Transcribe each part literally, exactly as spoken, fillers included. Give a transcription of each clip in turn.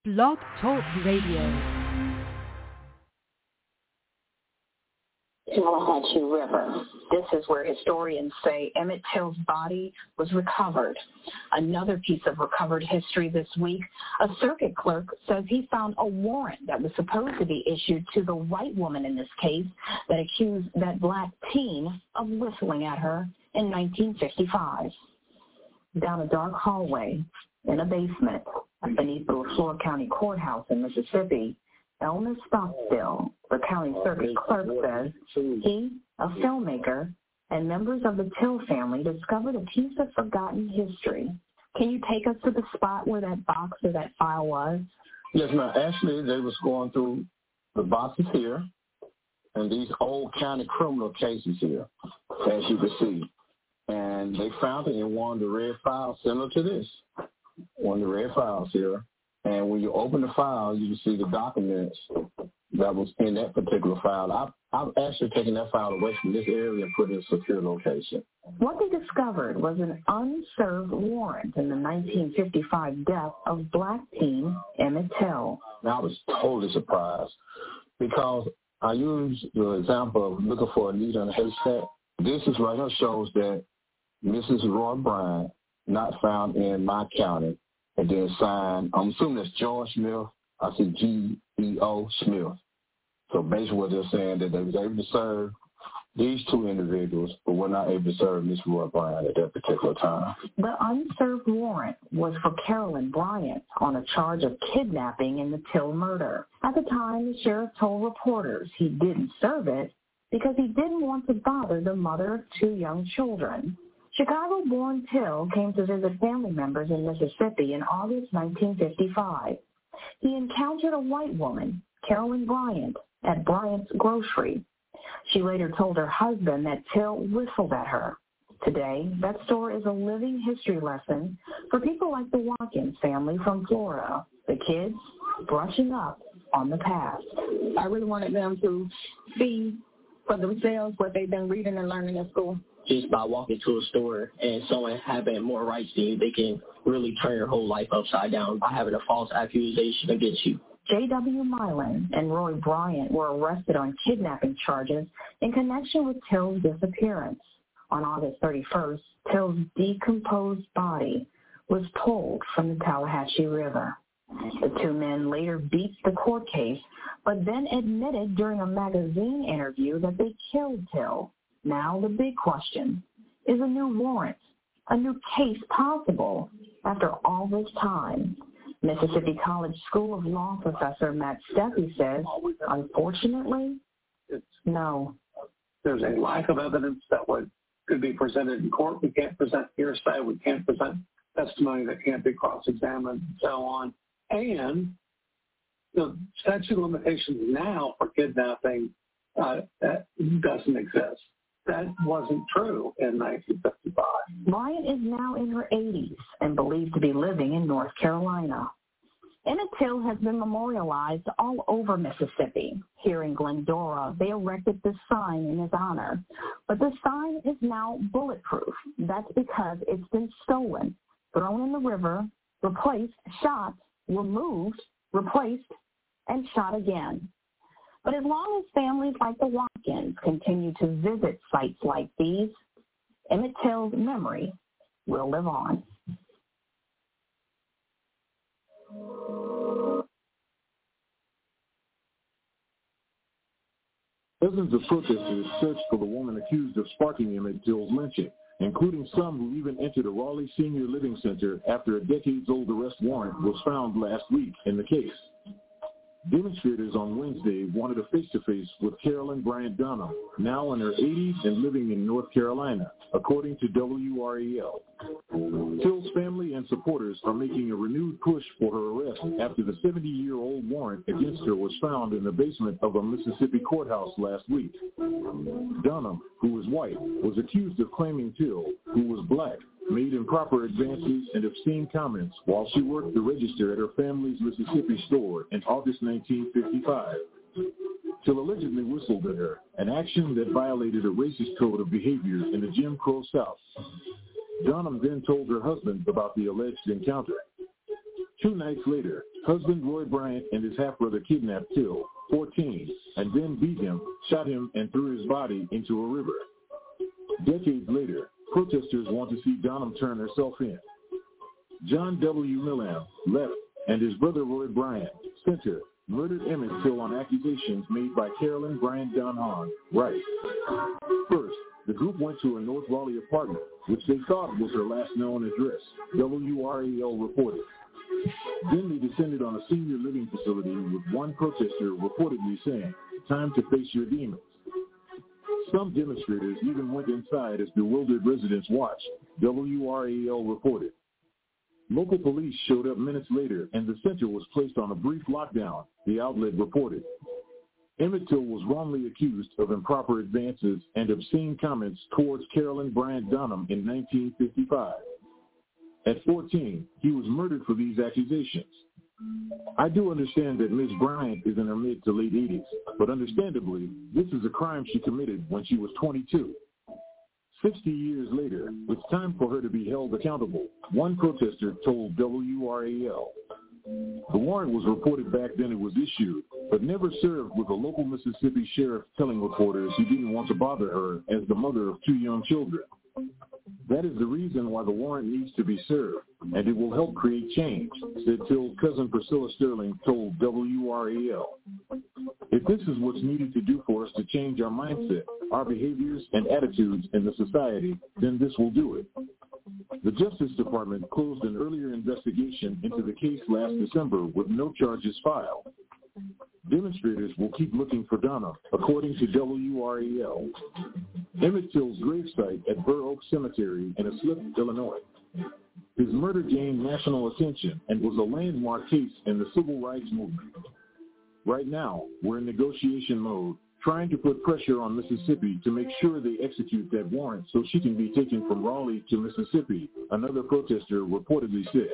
Blog Talk Radio. Tallahatchie River. This is where historians say Emmett Till's body was recovered. Another piece of recovered history this week, a circuit clerk says he found a warrant that was supposed to be issued to the white woman in this case that accused that black teen of whistling at her in nineteen fifty-five. Down a dark hallway in a basement beneath the LaFleur County Courthouse in Mississippi, Elmer Stockstill, the county circuit clerk, says he, a filmmaker, and members of the Till family discovered a piece of forgotten history. Can you take us to the spot where that box or that file was? Yes, ma'am. Actually, they was going through the boxes here and these old county criminal cases here, as you can see. And they found it in one of the red files similar to this, one of the red files here. And when you open the file, you can see the documents that was in that particular file. I've, I've actually taken that file away from this area and put it in a secure location. What they discovered was an unserved warrant in the nineteen fifty-five death of black teen Emmett Till. And I was totally surprised because I used the example of looking for a needle in a haystack. This is right here shows that Missus Roy Bryant, not found in my county, and then signed, I'm assuming that's George Smith. I see G E O Smith. So basically what they're saying that they was able to serve these two individuals, but were not able to serve Miss Roy Bryant at that particular time. The unserved warrant was for Carolyn Bryant on a charge of kidnapping in the Till murder. At the time, the sheriff told reporters he didn't serve it because he didn't want to bother the mother of two young children. Chicago-born Till came to visit family members in Mississippi in August nineteen fifty-five. He encountered a white woman, Carolyn Bryant, at Bryant's Grocery. She later told her husband that Till whistled at her. Today, that story is a living history lesson for people like the Watkins family from Florida, the kids brushing up on the past. I really wanted them to see for themselves what they've been reading and learning in school. Just by walking to a store and someone having more rights than you, they can really turn your whole life upside down by having a false accusation against you. J W Milan and Roy Bryant were arrested on kidnapping charges in connection with Till's disappearance. On August thirty-first, Till's decomposed body was pulled from the Tallahatchie River. The two men later beat the court case, but then admitted during a magazine interview that they killed Till. Now the big question, is a new warrant, a new case possible after all this time? Mississippi College School of Law professor Matt Steffi says, unfortunately, no. There's a lack of evidence that would could be presented in court. We can't present hearsay. We can't present testimony that can't be cross-examined and so on. And the statute of limitations now for kidnapping uh, that doesn't exist. That wasn't true in nineteen fifty-five. Bryant is now in her eighties and believed to be living in North Carolina. Emmett Till has been memorialized all over Mississippi. Here in Glendora, they erected this sign in his honor. But the sign is now bulletproof. That's because it's been stolen, thrown in the river, replaced, shot, removed, replaced, and shot again. But as long as families like the Watkins continue to visit sites like these, Emmett Till's memory will live on. Dozens of protesters searched for the woman accused of sparking Emmett Till's lynching, including some who even entered a Raleigh Senior Living Center after a decades-old arrest warrant was found last week in the case. Demonstrators on Wednesday wanted a face-to-face with Carolyn Bryant Dunham, now in her eighties and living in North Carolina, according to W R A L. Till's family and supporters are making a renewed push for her arrest after the seventy-year-old warrant against her was found in the basement of a Mississippi courthouse last week. Dunham, who was white, was accused of claiming Till, who was black, made improper advances and obscene comments while she worked the register at her family's Mississippi store in August nineteen fifty-five. Till allegedly whistled at her, an action that violated a racist code of behavior in the Jim Crow South. Dunham then told her husband about the alleged encounter. Two nights later, Husband Roy Bryant and his half-brother kidnapped Till, fourteen, and then beat him, shot him, and threw his body into a river. Decades later, protesters want to see Donham turn herself in. John W. Millam left, and his brother Roy Bryant, Center, murdered Emmett Till on accusations made by Carolyn Bryant Donham, Wright. First, the group went to a North Raleigh apartment, which they thought was her last known address, W R A L reported. Then they descended on a senior living facility with one protester reportedly saying, "Time to face your demons." Some demonstrators even went inside as bewildered residents watched, W R A L reported. Local police showed up minutes later, and the center was placed on a brief lockdown, the outlet reported. Emmett Till was wrongly accused of improper advances and obscene comments towards Carolyn Bryant Donham in nineteen fifty-five. At fourteen, he was murdered for these accusations. I do understand that Miz Bryant is in her mid to late eighties, but understandably, this is a crime she committed when she was twenty-two. Sixty years later, it's time for her to be held accountable, one protester told W R A L. The warrant was reported back then it was issued, but never served, with a local Mississippi sheriff telling reporters he didn't want to bother her as the mother of two young children. That is the reason why the warrant needs to be served, and it will help create change, said Till's cousin Priscilla Sterling told W R A L. If this is what's needed to do for us to change our mindset, our behaviors, and attitudes in the society, then this will do it. The Justice Department closed an earlier investigation into the case last December with no charges filed. Demonstrators will keep looking for Donham, according to W R A L. Emmett Till's gravesite at Burr Oak Cemetery in Islip, Illinois. His murder gained national attention and was a landmark case in the civil rights movement. Right now, we're in negotiation mode, trying to put pressure on Mississippi to make sure they execute that warrant so she can be taken from Raleigh to Mississippi, another protester reportedly said.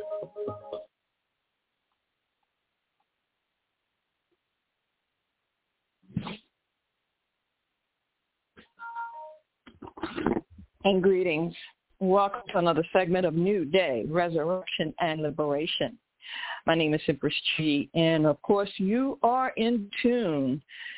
And greetings. Welcome to another segment of New Day, Resurrection and Liberation. My name is Empress G, and of course you are in tune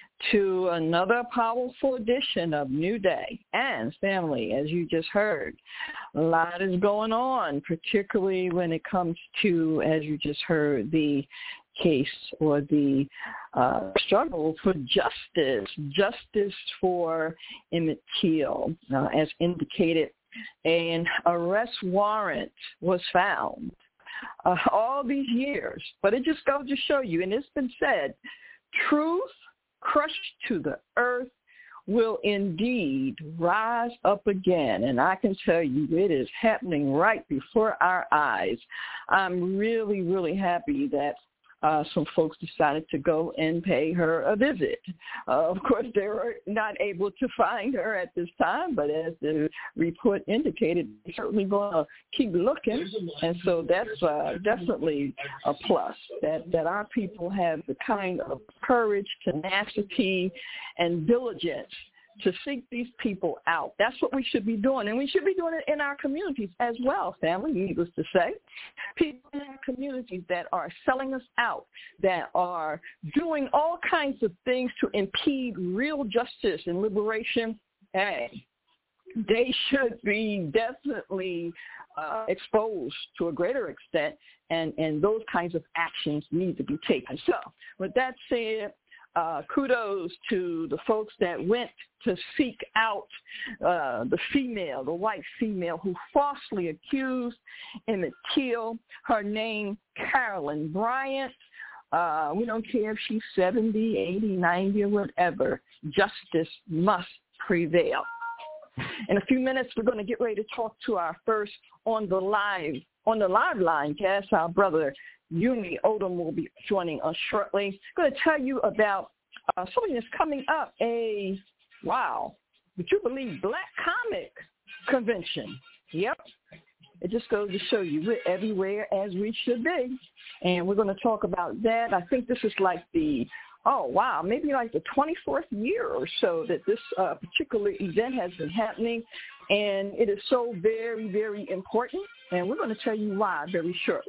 to another powerful edition of New Day and Family. As you just heard, a lot is going on, particularly when it comes to, as you just heard, the case or the uh, struggle for justice, justice for Emmett Till. Uh, as indicated, an arrest warrant was found uh, all these years, but it just goes to show you, and it's been said, truth crushed to the earth will indeed rise up again. And I can tell you it is happening right before our eyes. I'm really, really happy that Uh, some folks decided to go and pay her a visit. Uh, of course, they were not able to find her at this time, but as the report indicated, they're certainly going to keep looking. And so that's uh, definitely a plus, that, that our people have the kind of courage, tenacity, and diligence to seek these people out. That's what we should be doing, and we should be doing it in our communities as well, family, needless to say. People in our communities that are selling us out, that are doing all kinds of things to impede real justice and liberation, hey, they should be definitely uh, exposed to a greater extent, and, and those kinds of actions need to be taken. So with that said, Uh, kudos to the folks that went to seek out uh, the female, the white female who falsely accused Emmett Till. Her name, Carolyn Bryant. Uh, we don't care if she's seventy, eighty, ninety, or whatever. Justice must prevail. In a few minutes, we're going to get ready to talk to our first on the live, on the live line guest, our brother Yumi Odom will be joining us shortly. I'm going to tell you about uh, something that's coming up, a, wow, would you believe, Black Comic Convention. Yep. It just goes to show you we're everywhere as we should be. And we're going to talk about that. I think this is like the, oh, wow, maybe like the twenty-fourth year or so that this uh, particular event has been happening. And it is so very, very important. And we're going to tell you why very shortly.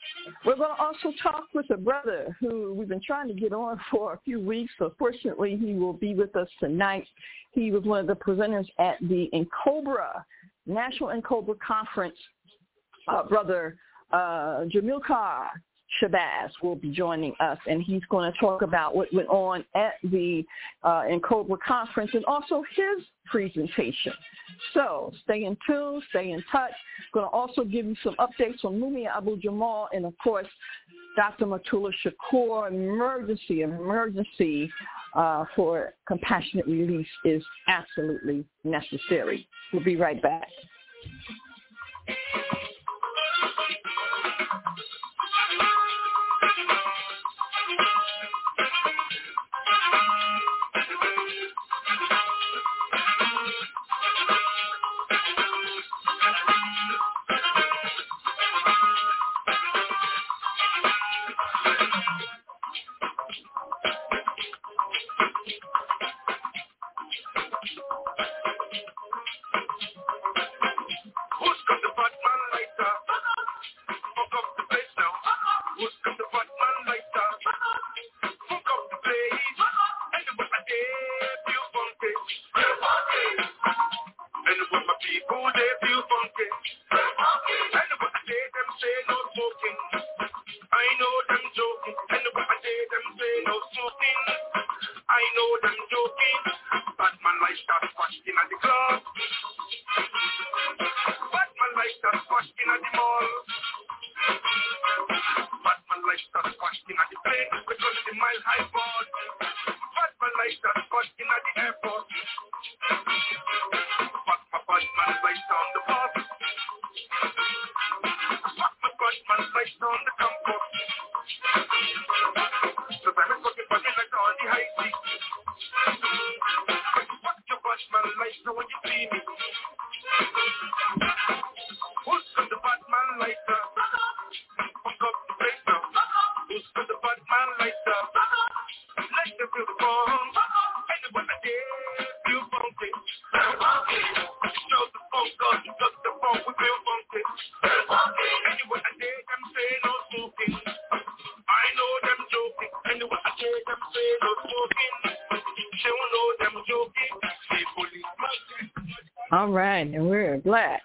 We're going to also talk with a brother who we've been trying to get on for a few weeks. So fortunately, he will be with us tonight. He was one of the presenters at the N'COBRA, National N'COBRA Conference. Uh, brother uh, Jamilcar Shabazz will be joining us, and he's going to talk about what went on at the uh, N'COBRA Conference and also his presentation. So stay in tune, stay in touch. Going to also give you some updates on Mumia Abu-Jamal and, of course, Doctor Matula Shakur. Emergency, emergency uh, for compassionate release is absolutely necessary. We'll be right back. All right, and we're black.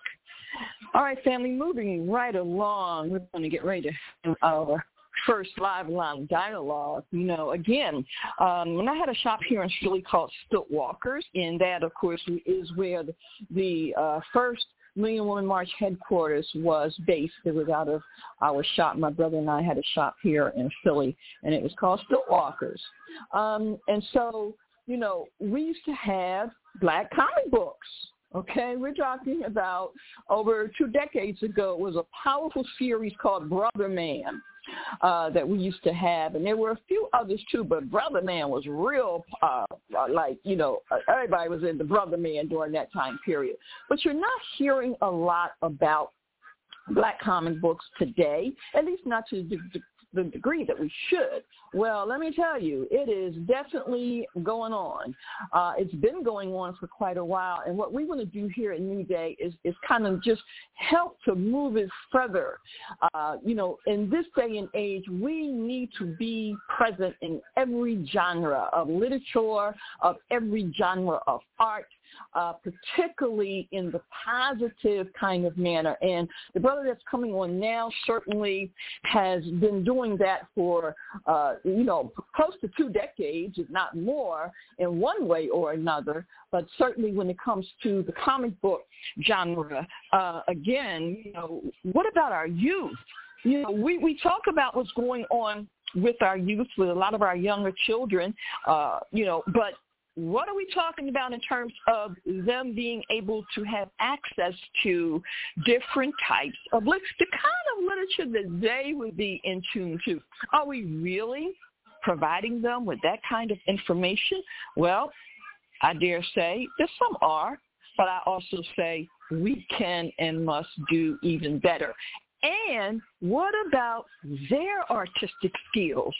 All right, family, moving right along, we're going to get ready to have our first live line dialogue. You know, again, um, when I had a shop here in Philly called Stilt Walkers, and that, of course, is where the, the uh, first Million Woman March headquarters was based. It was out of our shop. My brother and I had a shop here in Philly, and it was called Stilt Walkers. Um, and so, you know, we used to have black comic books. Okay, we're talking about over two decades ago. It was a powerful series called Brother Man uh, that we used to have, and there were a few others too, but Brother Man was real, uh, like, you know, everybody was into Brother Man during that time period. But you're not hearing a lot about black comic books today, at least not to the, the degree that we should. Well, let me tell you, it is definitely going on. Uh, it's been going on for quite a while, and what we want to do here at New Day is, is kind of just help to move it further. Uh, you know, in this day and age, we need to be present in every genre of literature, of every genre of art, uh, particularly in the positive kind of manner. And the brother that's coming on now certainly has been doing that for uh, you know, close to two decades, if not more, in one way or another. But certainly when it comes to the comic book genre, uh, again, you know, what about our youth? You know, we, we talk about what's going on with our youth, with a lot of our younger children, uh, you know, but what are we talking about in terms of them being able to have access to different types of literature, the kind of literature that they would be in tune to? Are we really providing them with that kind of information? Well, I dare say that some are, but I also say we can and must do even better. And what about their artistic skills?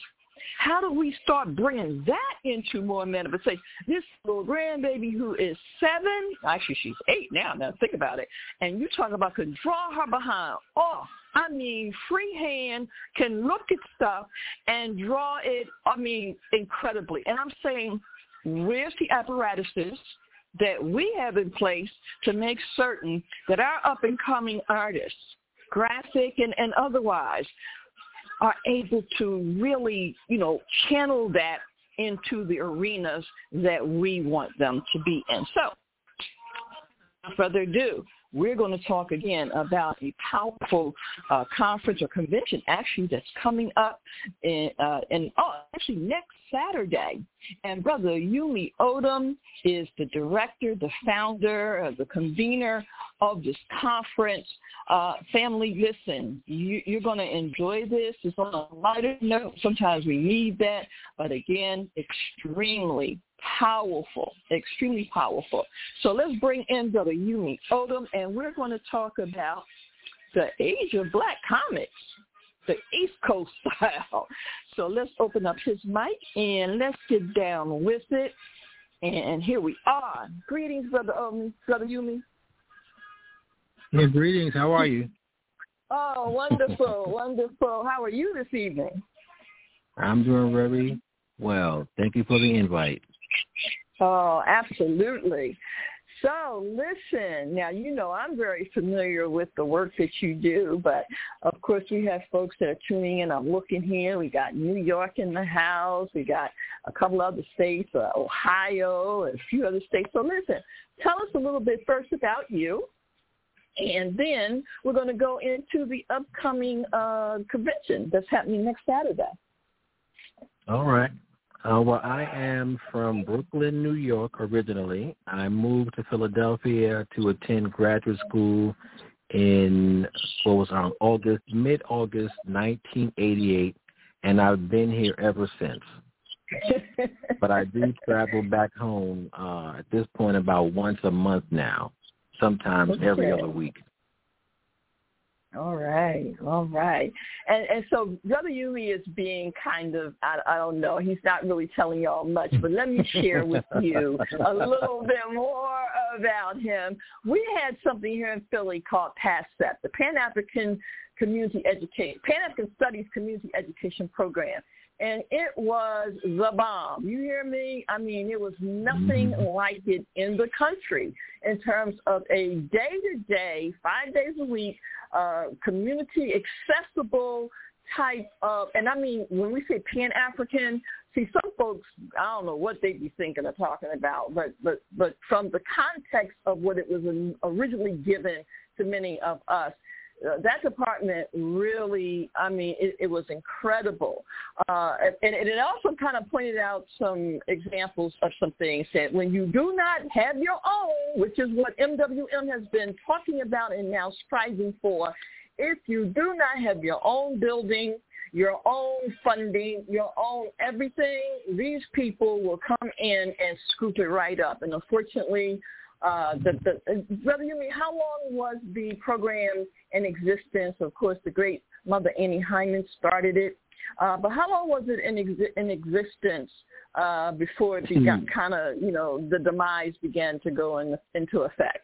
How do we start bringing that into more manifestation? This little grandbaby who is seven, actually she's eight now, now think about it, and you talk about could draw her behind. Oh, I mean, freehand, can look at stuff and draw it, I mean, incredibly. And I'm saying, where's the apparatuses that we have in place to make certain that our up-and-coming artists, graphic and, and otherwise, are able to really, you know, channel that into the arenas that we want them to be in. So, without further ado, we're going to talk again about a powerful uh, conference or convention, actually, that's coming up in, uh, in oh, actually next Saturday. And Brother Yumi Odom is the director, the founder, uh, the convener of this conference. Uh, family, listen, you, you're going to enjoy this. It's on a lighter note. Sometimes we need that. But again, extremely powerful, extremely powerful. So let's bring in Brother Yumi Odom, and we're going to talk about the age of black comics, the East Coast style. So let's open up his mic, and let's get down with it. And here we are. Greetings, Brother Odom, Brother Yumi. Yeah, greetings. How are you? Oh, wonderful, wonderful. How are you this evening? I'm doing very well. Thank you for the invite. Oh, absolutely. So, listen, now, you know, I'm very familiar with the work that you do, but, of course, we have folks that are tuning in. I'm looking here. We got New York in the house. We got a couple other states, uh, Ohio, and a few other states. So, listen, tell us a little bit first about you, and then we're going to go into the upcoming uh, convention that's happening next Saturday. All right. Uh, well, I am from Brooklyn, New York, originally. I moved to Philadelphia to attend graduate school in, what was on August, mid-August nineteen eighty-eight, and I've been here ever since. But I do travel back home uh, at this point about once a month now, sometimes okay. every other week. All right, all right. And and so Brother Yumi is being kind of, I, I don't know, he's not really telling y'all much, but let me share with you a little bit more about him. We had something here in Philly called PASEP, the Pan-African Community Education, Pan-African Studies Community Education Program. And it was the bomb. You hear me? I mean, it was nothing like it in the country in terms of a day-to-day, five days a week, uh, community accessible type of, and I mean, when we say Pan-African, see, some folks, I don't know what they'd be thinking or talking about, but, but, but from the context of what it was originally given to many of us, Uh, that department really, I mean, it, it was incredible. Uh, and, and it also kind of pointed out some examples of some things that when you do not have your own, which is what M W M has been talking about and now striving for, if you do not have your own building, your own funding, your own everything, these people will come in and scoop it right up. And unfortunately, Uh, the, the, Brother Yumi, how long was the program in existence? Of course, the great Mother Annie Hyman started it. Uh, but how long was it in, exi- in existence uh, before it began, kind of, you know, the demise began to go in, into effect?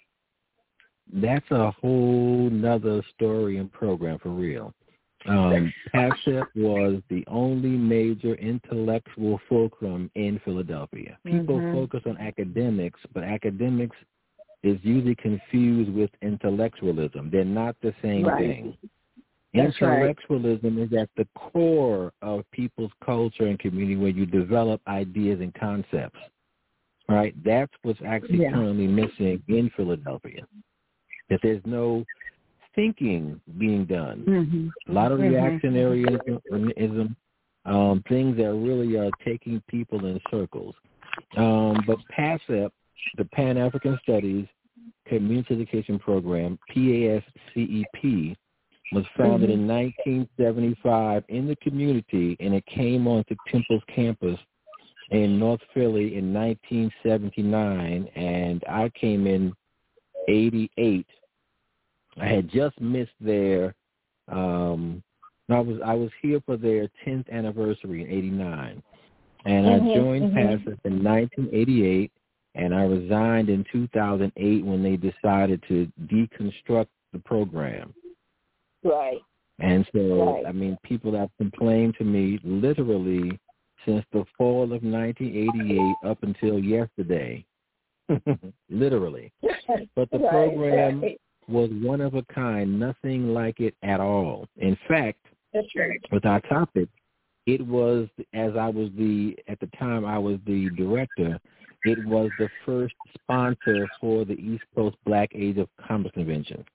That's a whole nother story and program for real. Um, PASEP was the only major intellectual fulcrum in Philadelphia. People mm-hmm. focus on academics, but academics is usually confused with intellectualism. They're not the same right. thing. That's Intellectualism right. is at the core of people's culture and community where you develop ideas and concepts, right? That's what's actually yeah. currently missing in Philadelphia, that there's no thinking being done. Mm-hmm. A lot of mm-hmm. reactionaryism, um, things that really are taking people in circles. Um, but PASEP, the Pan-African Studies Community Education Program, P A S C E P, was founded mm-hmm. in nineteen seventy-five in the community, and it came onto Temple's campus in North Philly in nineteen seventy-nine, and I came in eighty-eight. I had just missed their um, I was I was here for their tenth anniversary in eighty-nine, and mm-hmm, I joined mm-hmm. PASIP in nineteen eighty-eight, and I resigned in two thousand eight when they decided to deconstruct the program. Right. And so, right. I mean, people have complained to me literally since the fall of nineteen eighty-eight up until yesterday, literally. But the right, program right. was one of a kind, nothing like it at all. In fact, That's right. with our topic, it was, as I was the, at the time I was the director, it was the first sponsor for the East Coast Black Age of Comics Convention,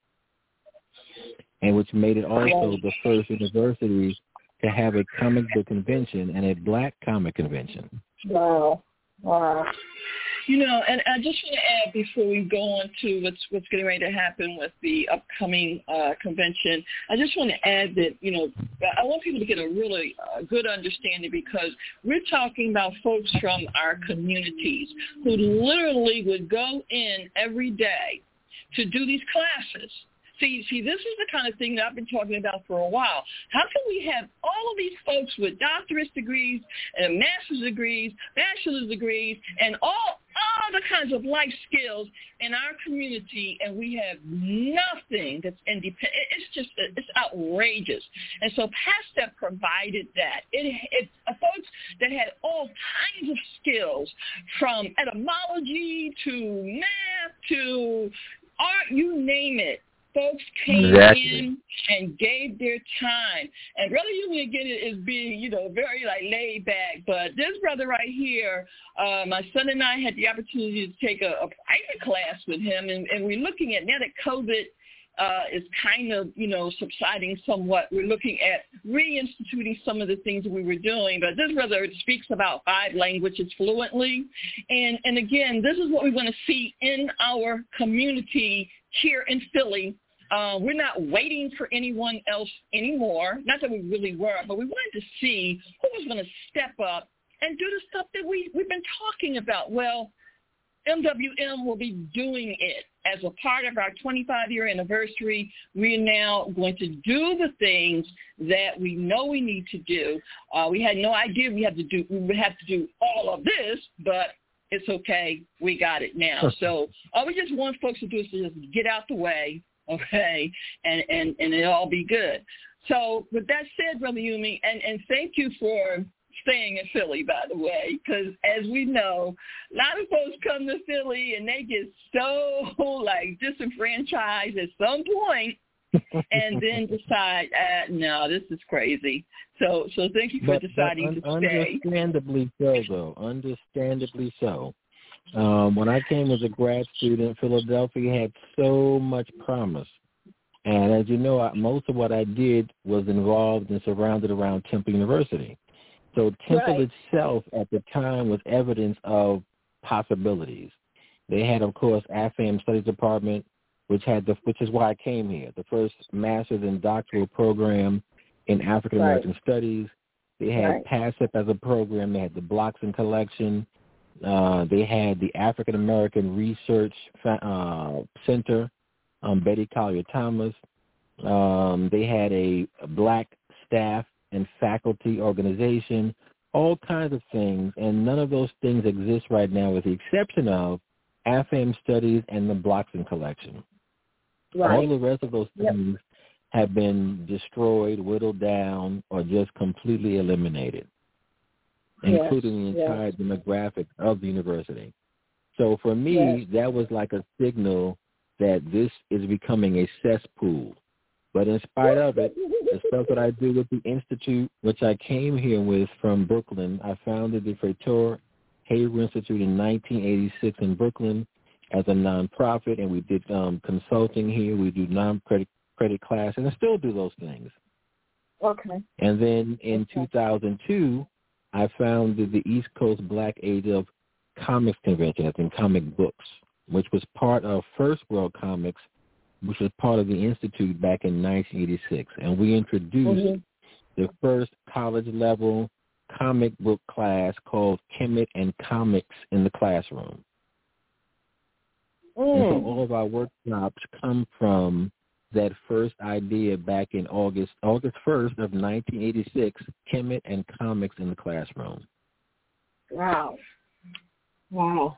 and which made it also the first university to have a comic book convention and a black comic convention. Wow. Wow. You know, and I just want to add before we go on to what's what's getting ready to happen with the upcoming uh, convention, I just want to add that, you know, I want people to get a really uh, good understanding, because we're talking about folks from our communities who literally would go in every day to do these classes. See, see, this is the kind of thing that I've been talking about for a while. How can we have all of these folks with doctorate degrees and master's degrees, bachelor's degrees, and all other kinds of life skills in our community, and we have nothing that's independent? It's just, it's outrageous. And so PASTEP provided that. It, it folks that had all kinds of skills, from etymology to math to art, you name it. Folks came exactly. in and gave their time. And Brother Yumi, again, is being, you know, very, like, laid back. But this brother right here, uh, my son and I had the opportunity to take a, a private class with him. And, and we're looking at, now that COVID uh, is kind of, you know, subsiding somewhat, we're looking at reinstituting some of the things that we were doing. But this brother speaks about five languages fluently. And, and again, this is what we want to see in our community here in Philly. Uh, we're not waiting for anyone else anymore. Not that we really were, but we wanted to see who was going to step up and do the stuff that we, we've been talking about. Well, M W M will be doing it as a part of our twenty-five-year anniversary. We're now going to do the things that we know we need to do. Uh, we had no idea we had to do. We would have to do all of this, but it's okay. We got it now. So all we just want folks to do is to just get out the way, okay, and, and, and it'll all be good. So with that said, Brother Yumi, and, and thank you for staying in Philly, by the way, because as we know, a lot of folks come to Philly and they get so, like, disenfranchised at some point and then decide, uh, no, this is crazy. So so thank you for but, deciding but un- to stay. Understandably so, though. Understandably so. Um, when I came as a grad student, Philadelphia had so much promise. And as you know, I, most of what I did was involved and surrounded around Temple University. So Temple right. itself at the time was evidence of possibilities. They had, of course, A F A M Studies Department, which had the, which is why I came here, the first master's and doctoral program in African American right. Studies. They had right. PASIP as a program. They had the Blockson Collection. Uh, they had the African American Research uh, Center, um, Betty Collier Thomas. Um, they had a, a black staff and faculty organization, all kinds of things, and none of those things exist right now with the exception of A F A M Studies and the Blockson Collection. Right. All the rest of those things yep. have been destroyed, whittled down, or just completely eliminated, yes. including the entire yes. demographic of the university. So for me, yes. that was like a signal that this is becoming a cesspool. But in spite of it, the stuff that I do with the Institute, which I came here with from Brooklyn, I founded the Freitor Haber Institute in nineteen eighty-six in Brooklyn as a nonprofit, and we did um, consulting here. We do non-credit credit classes, and I still do those things. Okay. And then in okay. two thousand two, I founded the East Coast Black Age of Comics Convention, that's in comic books, which was part of First World Comics, which was part of the Institute back in nineteen eighty-six. And we introduced mm-hmm. the first college-level comic book class called Kemet and Comics in the Classroom. Mm. And so all of our workshops come from that first idea back in August August first of nineteen eighty-six, Kemet and Comics in the Classroom. Wow. Wow.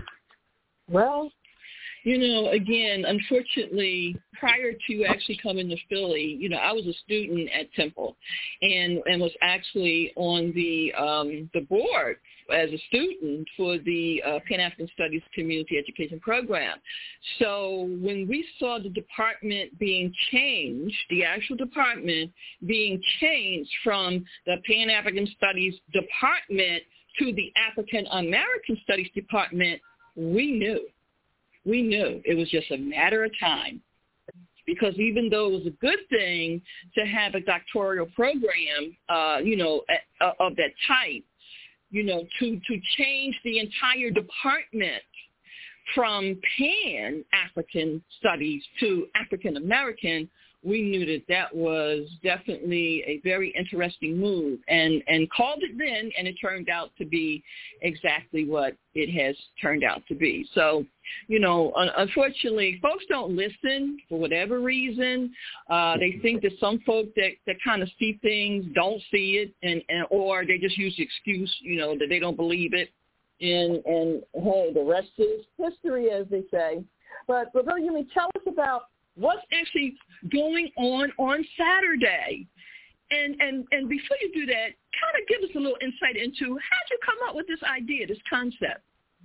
Well, you know, again, unfortunately, prior to actually coming to Philly, you know, I was a student at Temple and, and was actually on the um, the board as a student for the uh, Pan-African Studies Community Education Program. So when we saw the department being changed, the actual department being changed from the Pan-African Studies Department to the African American Studies Department, we knew. We knew it was just a matter of time, because even though it was a good thing to have a doctoral program, uh, you know, uh, of that type, you know, to, to change the entire department from Pan-African Studies to African American, we knew that that was definitely a very interesting move, and, and called it then, and it turned out to be exactly what it has turned out to be. So, you know, un- unfortunately, folks don't listen for whatever reason. Uh, they think that some folk that, that kind of see things don't see it, and, and or they just use the excuse, you know, that they don't believe it. And, and hey, the rest is history, as they say. But, but really, you mean, tell us about what's actually going on on Saturday. And, and and before you do that, kind of give us a little insight into how'd you come up with this idea, this concept?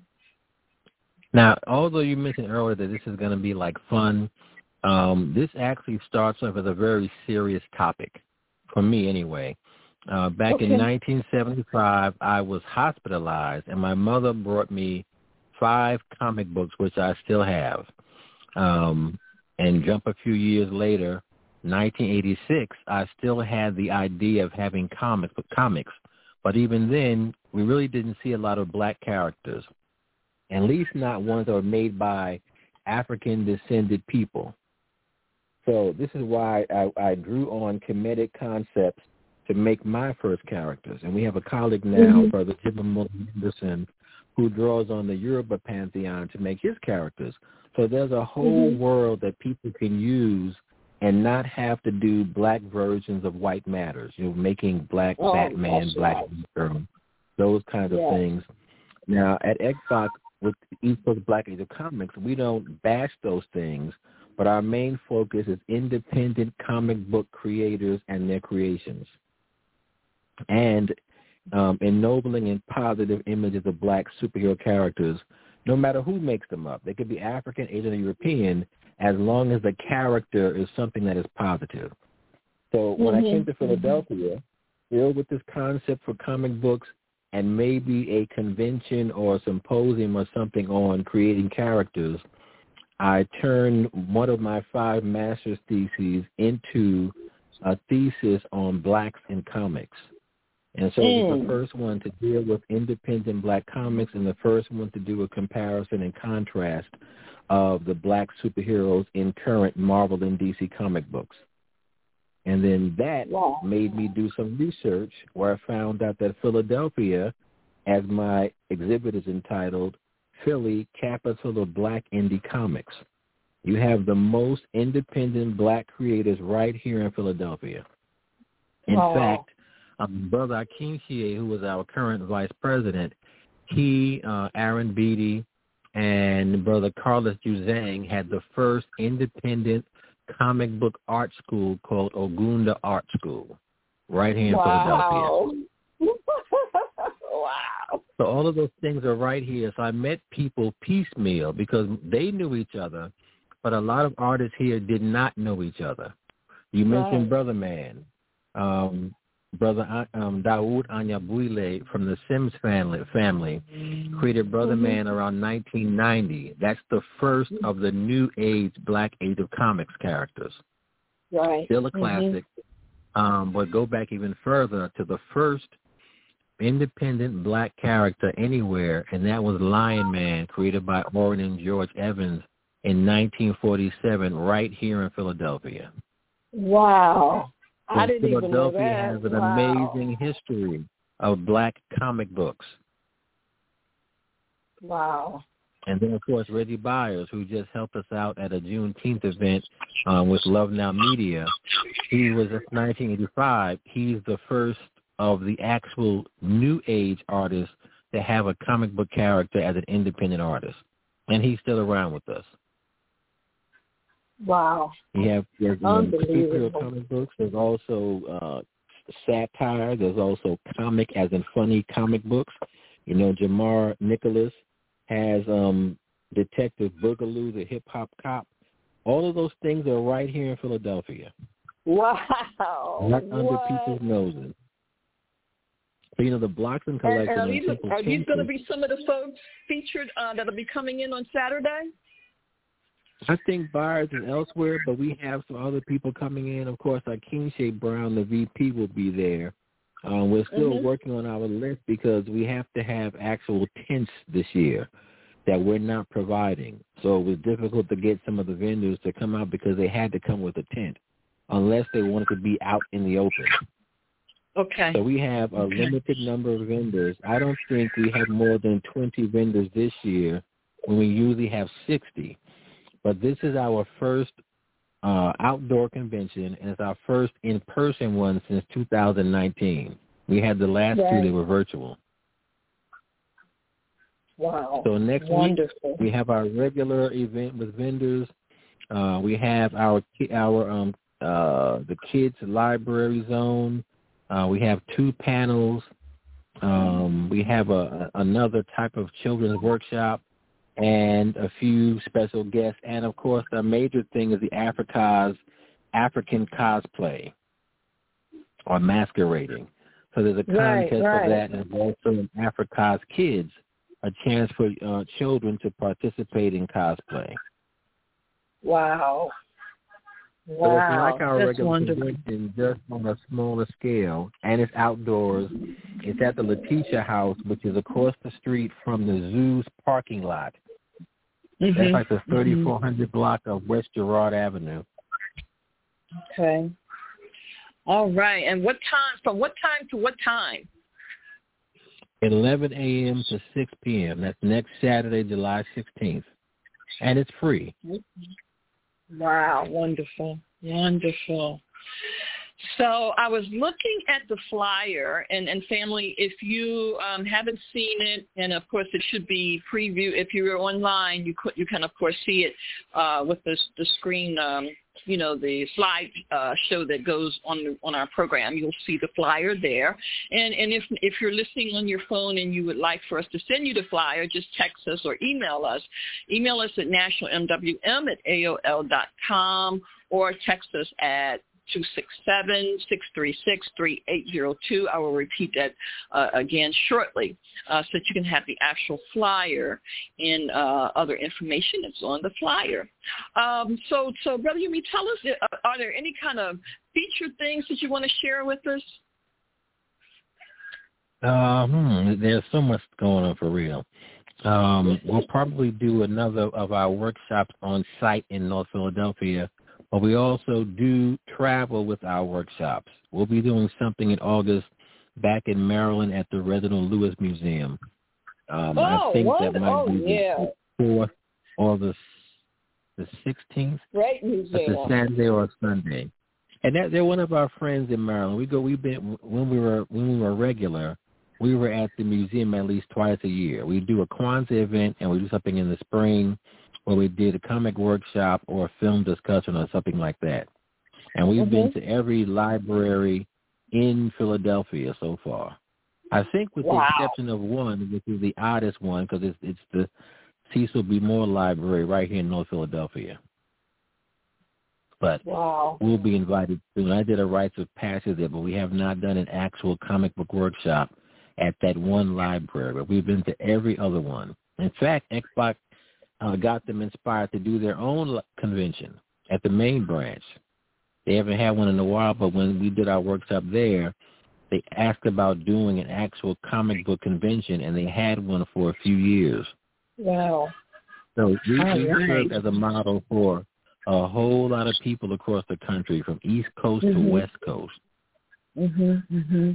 Now, although you mentioned earlier that this is going to be like fun, um, this actually starts off as a very serious topic, for me anyway. Uh, back okay. in nineteen seventy-five, I was hospitalized, and my mother brought me five comic books, which I still have. Um And jump a few years later, nineteen eighty-six, I still had the idea of having comics, but comics. But even then, we really didn't see a lot of black characters, at least not ones that were made by African-descended people. So this is why I, I drew on Kemetic concepts to make my first characters. And we have a colleague now, mm-hmm. Brother Jim Henderson, who draws on the Yoruba pantheon to make his characters. So there's a whole mm-hmm. world that people can use and not have to do black versions of white matters, you know, making black oh, Batman, black Easter, those kinds yeah. of things. Now, at E G F O C, with East Coast Black Age of Comics, we don't bash those things, but our main focus is independent comic book creators and their creations, and um, ennobling and positive images of black superhero characters, no matter who makes them up. They could be African, Asian, or European, as long as the character is something that is positive. So when mm-hmm. I came to Philadelphia, filled with this concept for comic books and maybe a convention or a symposium or something on creating characters, I turned one of my five master's theses into a thesis on blacks in comics. And so mm. it was the first one to deal with independent black comics and the first one to do a comparison and contrast of the black superheroes in current Marvel and D C comic books. And then that wow. made me do some research where I found out that Philadelphia, as my exhibit is entitled, Philly, Capital of Black Indie Comics. You have the most independent black creators right here in Philadelphia. In wow. fact, um, Brother Akeem Chie, who was our current vice president, he, uh, Aaron Beatty, and Brother Carlos Juzang had the first independent comic book art school called Ogunda Art School right here in wow. Philadelphia. Wow. So all of those things are right here. So I met people piecemeal because they knew each other, but a lot of artists here did not know each other. You mentioned right. Brother Man. Um, Brother um, Dawood Anyabuile from the Sims family, family created Brother mm-hmm. Man around nineteen ninety. That's the first of the new age Black Age of Comics characters. Right. Still a classic, mm-hmm. um, but go back even further to the first independent black character anywhere, and that was Lion Man, created by Orrin and George Evans in nineteen forty-seven, right here in Philadelphia. Wow. So I didn't even know that. Philadelphia has an wow. amazing history of black comic books. Wow. And then, of course, Reggie Byers, who just helped us out at a Juneteenth event um, with Love Now Media. He was in nineteen eighty-five. He's the first of the actual new age artists to have a comic book character as an independent artist. And he's still around with us. Wow. We have there's um, superhero comic books. There's also uh, satire. There's also comic, as in funny comic books. You know, Jamar Nicholas has um, Detective Boogaloo, the hip-hop cop. All of those things are right here in Philadelphia. Wow. Right under what? people's noses. So, you know, the Blockson collection. And, and are these, are these going to be some of the folks featured uh, that will be coming in on Saturday? I think Byers and elsewhere, but we have some other people coming in. Of course, our Kingshay Brown, the V P, will be there. Um, we're still mm-hmm. working on our list because we have to have actual tents this year that we're not providing. So it was difficult to get some of the vendors to come out because they had to come with a tent unless they wanted to be out in the open. Okay. So we have a okay. limited number of vendors. I don't think we have more than twenty vendors this year when we usually have sixty. But this is our first Uh, outdoor convention, and it's our first in-person one since two thousand nineteen. We had the last right. two that were virtual. Wow. So next Wonderful. week we have our regular event with vendors. Uh, we have our our um uh the kids library zone. Uh, we have two panels. Um, we have a, a another type of children's workshop. And a few special guests. And, of course, the major thing is the Africa's African cosplay or masquerading. So there's a contest right, right. for that, and also in Africa's Kids, a chance for uh, children to participate in cosplay. Wow. Wow. So it's like our That's regular wonderful. convention, just on a smaller scale, and it's outdoors. It's at the Letitia House, which is across the street from the zoo's parking lot. Mm-hmm. That's like the thirty-four hundred mm-hmm. block of West Girard Avenue. Okay. All right. And what time, from what time to what time? eleven a.m. to six p.m. That's next Saturday, July sixteenth. And it's free. Wow. Wonderful. Wonderful. So I was looking at the flyer, and, and family, if you um, haven't seen it, and of course it should be preview. If you're online, you could, you can of course see it uh, with the the screen, um, you know, the slide uh, show that goes on the, on our program. You'll see the flyer there. And and if if you're listening on your phone and you would like for us to send you the flyer, just text us or email us. Email us at national m w m at a o l dot com or text us at two six seven, six three six, three eight zero two. I will repeat that uh, again shortly uh, so that you can have the actual flyer and uh, other information that's on the flyer. Um, so, so, Brother Yumi, tell us, uh, are there any kind of featured things that you want to share with us? Uh, hmm, there's so much going on for real. Um, we'll probably do another of our workshops on site in North Philadelphia. But we also do travel with our workshops. We'll be doing something in August back in Maryland at the Reginald Lewis Museum. Um, oh, I think what? that might oh, be yeah. the fourth or the the sixteenth. Great museum. It's a Saturday or a Sunday. And that, they're one of our friends in Maryland. We go. We've been when we were when we were regular. We were at the museum at least twice a year. We do a Kwanzaa event and we do something in the spring, where we did a comic workshop or a film discussion or something like that. And we've mm-hmm. been to every library in Philadelphia so far. I think with wow. the exception of one, which is the oddest one, because it's, it's the Cecil B. Moore Library right here in North Philadelphia. But wow. we'll be invited soon. I did a rites of passage there, but we have not done an actual comic book workshop at that one library. But we've been to every other one. In fact, Xbox Uh, got them inspired to do their own convention at the main branch. They haven't had one in a while, but when we did our workshop there, they asked about doing an actual comic book convention, and they had one for a few years. Wow. So we, oh, we right. serve as a model for a whole lot of people across the country, from East Coast mm-hmm. to West Coast. Mm-hmm, mm-hmm.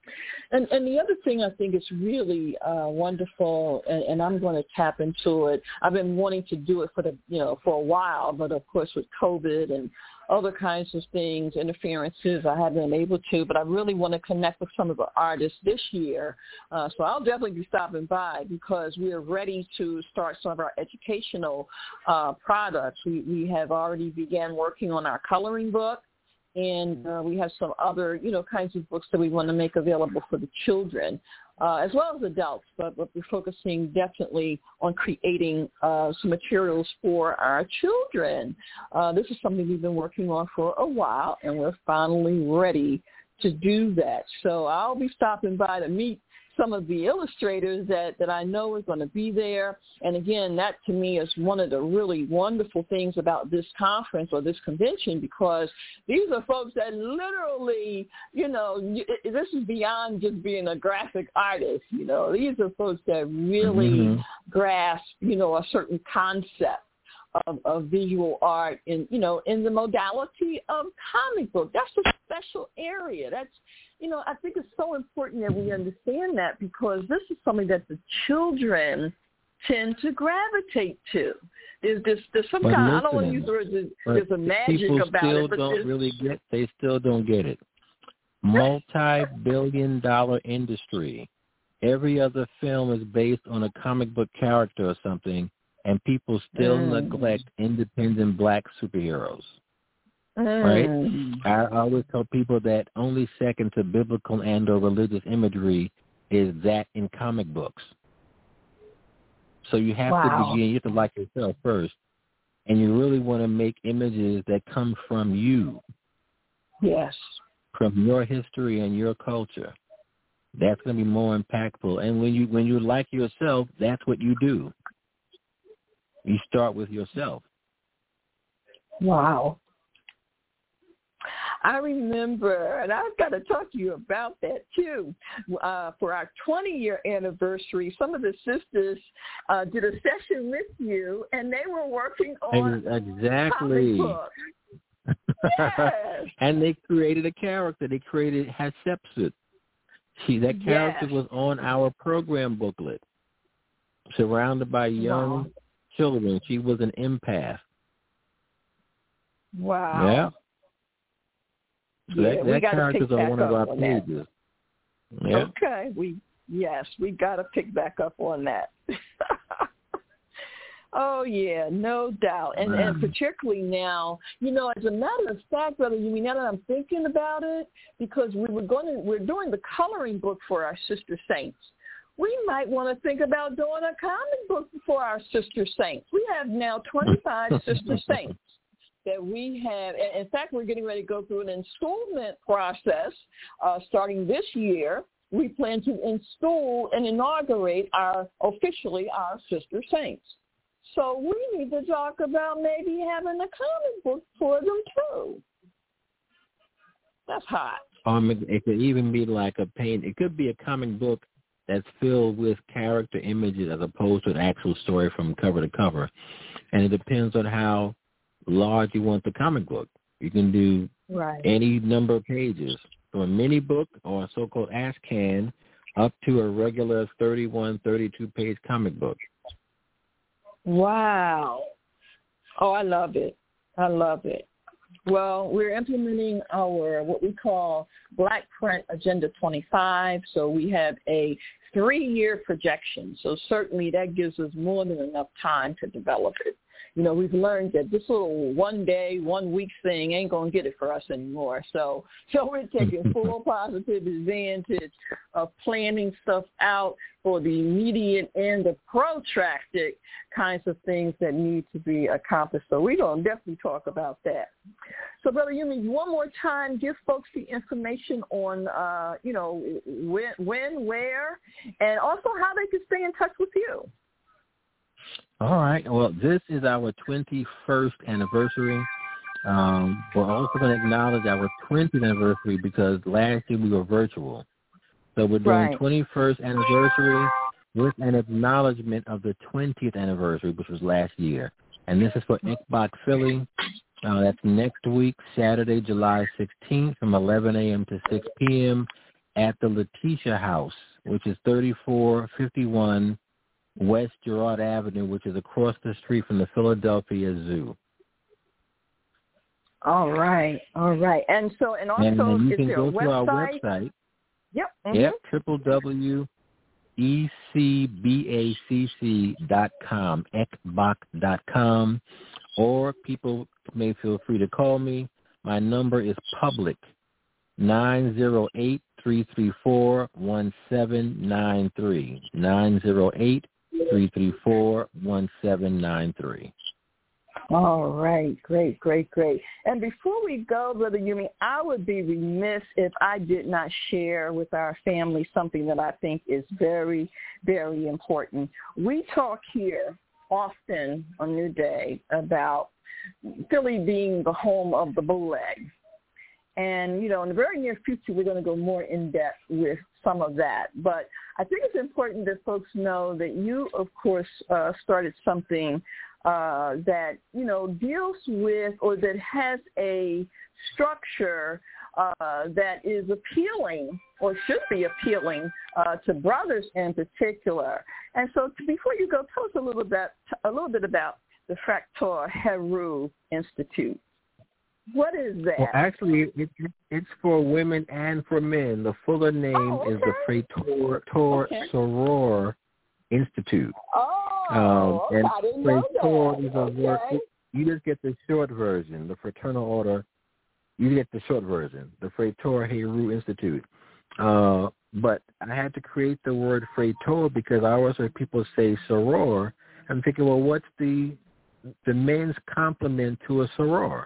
And and the other thing I think is really uh, wonderful, and, and I'm going to tap into it. I've been wanting to do it for the you know for a while, but of course with COVID and other kinds of things, interferences, I haven't been able to. But I really want to connect with some of the artists this year, uh, so I'll definitely be stopping by because we are ready to start some of our educational uh, products. We we have already began working on our coloring book. And uh, we have some other, you know, kinds of books that we want to make available for the children, uh, as well as adults. But, but we're focusing definitely on creating uh, some materials for our children. Uh, this is something we've been working on for a while, and we're finally ready to do that. So I'll be stopping by to meet some of the illustrators that, that I know are going to be there. And again, that to me is one of the really wonderful things about this conference or this convention, because these are folks that literally, you know, this is beyond just being a graphic artist. You know, these are folks that really mm-hmm. grasp, you know, a certain concept of, of visual art in, you know, in the modality of comic book. That's a special area. That's, you know, I think it's so important that we understand that, because this is something that the children tend to gravitate to. There's this, there's some but kind, listen, I don't want to use the word, there's, there's a magic people about still it. But don't really get, they still don't get it. Multi-billion dollar industry. Every other film is based on a comic book character or something, and people still mm. neglect independent black superheroes. Mm. Right? I always tell people that only second to biblical and or religious imagery is that in comic books. So you have wow. to begin, you have to like yourself first, and you really want to make images that come from you. Yes. From your history and your culture. That's going to be more impactful. And when you when you like yourself, that's what you do. You start with yourself. Wow. I remember, and I've got to talk to you about that too. Uh, for our twenty-year anniversary, some of the sisters uh, did a session with you, and they were working on exactly. comic books. Yes. And they created a character. They created Hatshepsut. She that character yes. was on our program booklet. Surrounded by young wow. children, she was an empath. Wow. Yeah. So yeah, that, that character's on one of our on pages. Yeah. Okay. We yes, we got to pick back up on that. Oh yeah, no doubt, and wow. and particularly now, you know, as a matter of fact, brother, you mean now that I'm thinking about it, because we were going to we're doing the coloring book for our Sister Saints. We might want to think about doing a comic book for our Sister Saints. We have now twenty-five Sister Saints that we have. In fact, we're getting ready to go through an installment process uh, starting this year. We plan to install and inaugurate our officially our Sister Saints. So we need to talk about maybe having a comic book for them too. That's hot. Um, it, it could even be like a paint. It could be a comic book that's filled with character images as opposed to an actual story from cover to cover. And it depends on how large you want the comic book. You can do right. any number of pages, from a mini book or a so-called ashcan up to a regular thirty-one, thirty-two page comic book. Wow. Oh, I love it. I love it. Well, we're implementing our what we call Black Print Agenda twenty-five. So we have a three-year projection. So certainly that gives us more than enough time to develop it. You know, we've learned that this little one day, one week thing ain't going to get it for us anymore. So so we're taking full positive advantage of planning stuff out for the immediate and the protracted kinds of things that need to be accomplished. So we're going to definitely talk about that. So, Brother Yumi, one more time, give folks the information on, uh, you know, when, when, where, and also how they can stay in touch with you. All right. Well, this is our twenty-first anniversary. Um, we're also going to acknowledge our twentieth anniversary because last year we were virtual. So we're doing right. twenty-first anniversary with an acknowledgement of the twentieth anniversary, which was last year. And this is for Inkbox Philly. Uh, that's next week, Saturday, July sixteenth from eleven a.m. to six p.m. at the Letitia House, which is thirty-four fifty-one West Girard Avenue, which is across the street from the Philadelphia Zoo. All right, all right. And so, and also, and you is can there go a to website? our website. Yep. Mm-hmm. Yep, w w w dot e c b a c c dot com, e c b a c dot com, or people may feel free to call me. My number is public, nine zero eight, three three four, one seven nine three, nine zero eight, three three four, one seven nine three. All right, great, great, great. And before we go, Brother Yumi, I would be remiss if I did not share with our family something that I think is very, very important. We talk here often on New Day about Philly being the home of the bootleg. And, you know, in the very near future, we're going to go more in-depth with some of that. But I think it's important that folks know that you, of course, uh, started something uh, that, you know, deals with or that has a structure uh, that is appealing or should be appealing uh, to brothers in particular. And so before you go, tell us a little bit, a little bit about the Fractor Heru Institute. What is that? Well, actually, it, it, it's for women and for men. The fuller name oh, okay. is the Frator Tor okay. Soror Institute. Oh, um, and I didn't know Frator that. is a Okay. word. You just get the short version, the Fraternal Order. You get the short version, the Frator Heru Institute. Uh, but I had to create the word Frator because I always heard people say soror. I'm thinking, well, what's the the men's complement to a soror?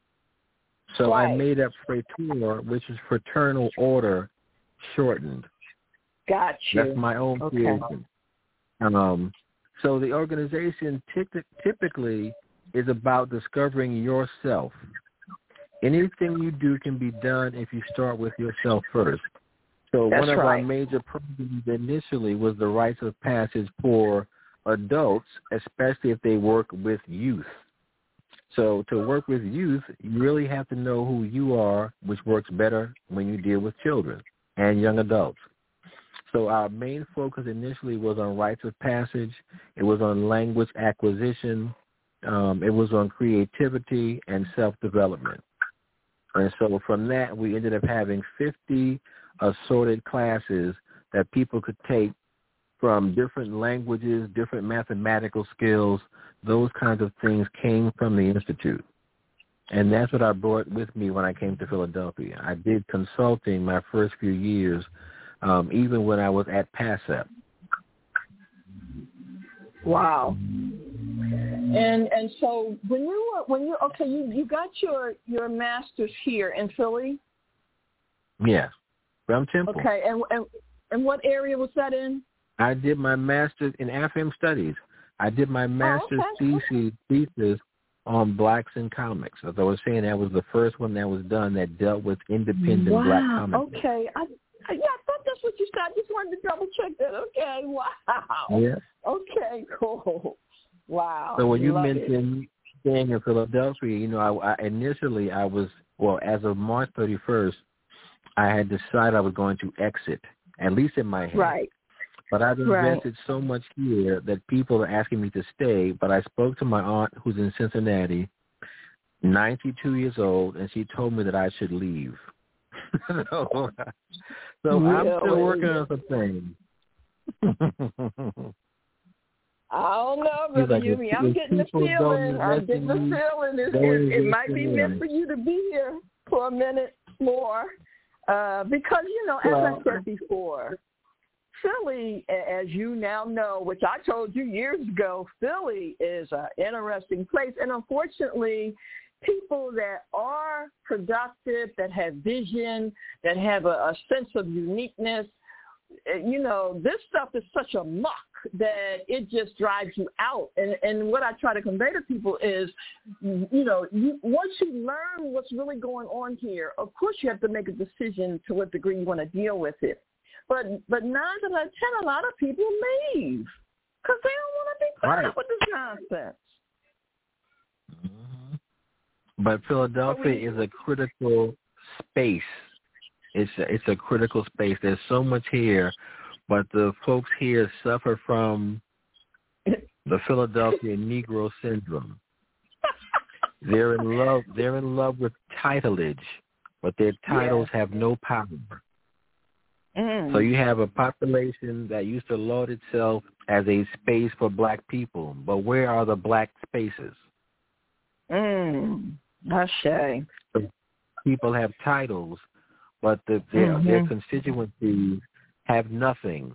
So right. I made up Frator, which is Fraternal Order shortened. Got you. That's my own okay. creation. Um, so the organization ty- typically is about discovering yourself. Anything you do can be done if you start with yourself first. So That's one of right. our major problems initially was the rites of passage for adults, especially if they work with youth. So to work with youth, you really have to know who you are, which works better when you deal with children and young adults. So our main focus initially was on rites of passage. It was on language acquisition. Um, it was on creativity and self-development. And so from that, we ended up having fifty assorted classes that people could take from different languages, different mathematical skills. Those kinds of things came from the Institute. And that's what I brought with me when I came to Philadelphia. I did consulting my first few years, um, even when I was at PASEP. Wow. And and so when you were, when you okay you, you got your, your master's here in Philly? Yes, from Temple. Okay, and and and what area was that in? I did my master's in F M studies. I did my master's oh, okay. thesis, thesis on blacks in comics. As I was saying, that was the first one that was done that dealt with independent wow. black comics. Okay, I, I yeah, I thought that's what you said. I just wanted to double check that. Okay, wow. Yeah. Okay, cool. Wow. So when you Love mentioned it. staying in Philadelphia, you know, I, I initially I was well as of March thirty-first, I had decided I was going to exit, at least in my head. Right. But I've invested right. so much here that people are asking me to stay. But I spoke to my aunt who's in Cincinnati, ninety-two years old, and she told me that I should leave. so so really? I'm still working on some things. I don't know, Brother like, Yumi. I'm getting the feeling. I'm getting the feeling. It, it, it might be meant for you to be here for a minute more. Uh, because, you know, as well, I said before, Philly, as you now know, which I told you years ago, Philly is an interesting place. And unfortunately, people that are productive, that have vision, that have a, a sense of uniqueness, you know, this stuff is such a muck that it just drives you out. And, and what I try to convey to people is, you know, you, once you learn what's really going on here, of course you have to make a decision to what degree you want to deal with it. But but nine out of ten, a lot of people leave because they don't want to be put right. up with this nonsense. Mm-hmm. But Philadelphia we, is a critical space It's a, it's a critical space. There's so much here, but the folks here suffer from the Philadelphia Negro syndrome. They're in love. They're in love with titleage, but their titles yeah. have no power. Mm. So you have a population that used to laud itself as a space for black people, but where are the black spaces? Mm. That's shame. People have titles, but the, their, mm-hmm. their constituencies have nothing.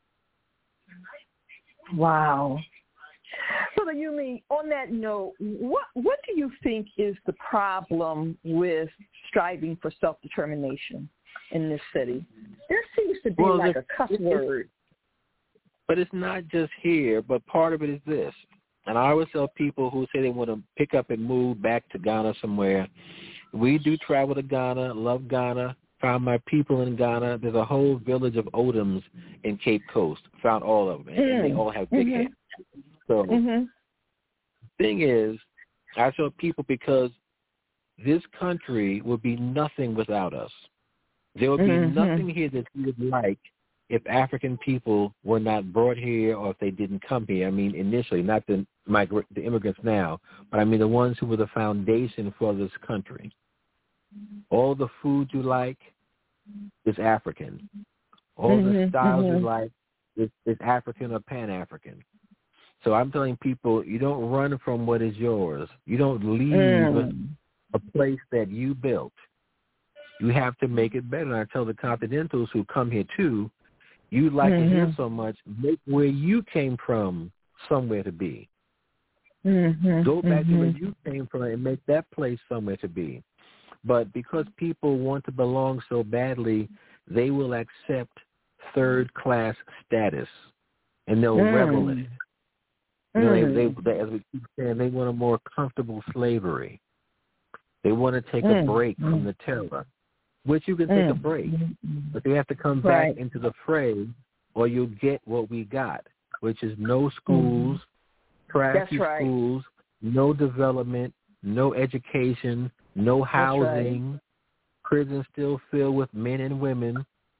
Wow. So you mean, on that note, what what do you think is the problem with striving for self-determination in this city? There seems to be well, like a cuss word. But it's not just here, but part of it is this. And I always tell people who say they want to pick up and move back to Ghana somewhere, we do travel to Ghana, love Ghana, found my people in Ghana. There's a whole village of Odoms in Cape Coast, found all of them, and, mm. and they all have big mm-hmm. heads. So mm-hmm. the thing is, I tell people because this country would be nothing without us. There would be mm-hmm. nothing here that you would like if African people were not brought here or if they didn't come here. I mean, initially, not the migrant, the immigrants now, but I mean the ones who were the foundation for this country. All the food you like is African. All mm-hmm. the styles mm-hmm. you like is, is African or Pan-African. So I'm telling people, you don't run from what is yours. You don't leave mm. a place that you built. You have to make it better. And I tell the Continentals who come here too, you like mm-hmm. to hear so much, make where you came from somewhere to be. Mm-hmm. Go back mm-hmm. to where you came from and make that place somewhere to be. But because people want to belong so badly, they will accept third-class status, and they'll mm. revel in it. You know, mm. they, they, they, as we keep saying, they want a more comfortable slavery. They want to take mm. a break mm. from the terror, which you can mm. take a break, but they have to come right. back into the fray, or you'll get what we got, which is no schools, mm. trashy right. schools, no development, no education, no housing, right. prisons still filled with men and women,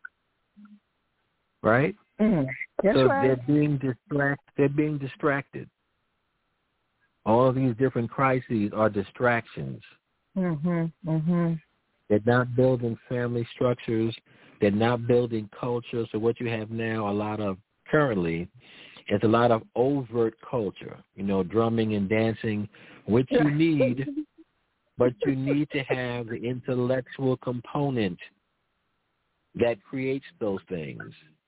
right? Mm. That's so right. they're being distract. They're being distracted. All of these different crises are distractions. Mhm. Mhm. They're not building family structures. They're not building culture. So what you have now, a lot of currently, is a lot of overt culture. You know, drumming and dancing, which you need, but you need to have the intellectual component that creates those things.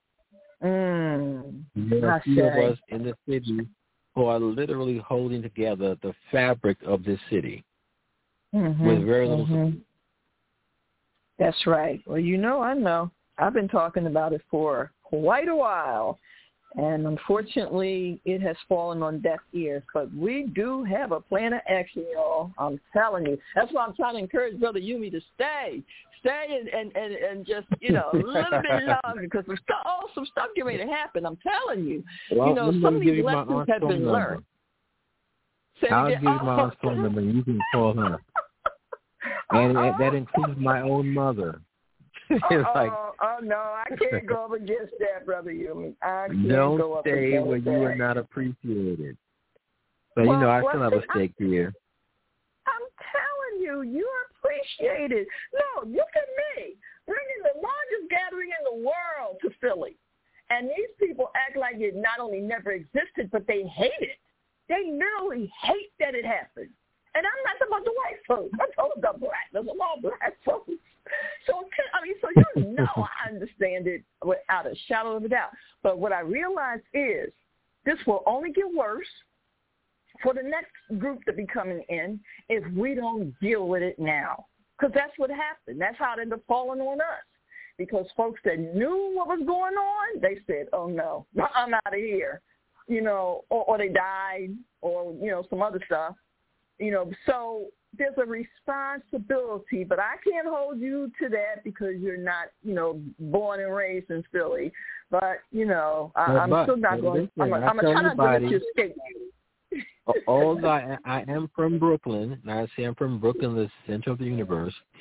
Mm, there are a few of us in the city who are literally holding together the fabric of this city mm-hmm, with very little mm-hmm. support. That's right. Well, you know, I know. I've been talking about it for quite a while, and unfortunately it has fallen on deaf ears. But we do have a plan of action, y'all. I'm telling you. That's why I'm trying to encourage Brother Yumi to stay. Stay and, and, and, and just, you know, a little bit longer because some stuff, oh, some stuff getting ready to happen. I'm telling you. Well, you know, some of these lessons have been number. learned. Say I'll give you oh. my phone number and you can call her. And oh. that includes my own mother. oh, like, oh, no, I can't go up against that, Brother Yumi. I can't don't go up stay against where that. you are not appreciated. But, well, you know, I well, still have a I, stake here. I'm telling you, you're appreciated. No, look at me, bringing the largest gathering in the world to Philly. And these people act like it not only never existed, but they hate it. They literally hate that it happened. And I'm not talking about the white folks. I'm talking about black. There's a lot of black folks. So, I mean, so you know I understand it without a shadow of a doubt. But what I realize is this will only get worse for the next group to be coming in if we don't deal with it now. Because that's what happened. That's how it ended up falling on us. Because folks that knew what was going on, they said, oh, no, I'm out of here. You know, or, or they died or, you know, some other stuff. You know, so there's a responsibility, but I can't hold you to that because you're not, you know, born and raised in Philly. But, you know, I, I'm but, still not going – I'm going to try not to let you escape. Although I, I am from Brooklyn, and I say I'm from Brooklyn, the center of the universe,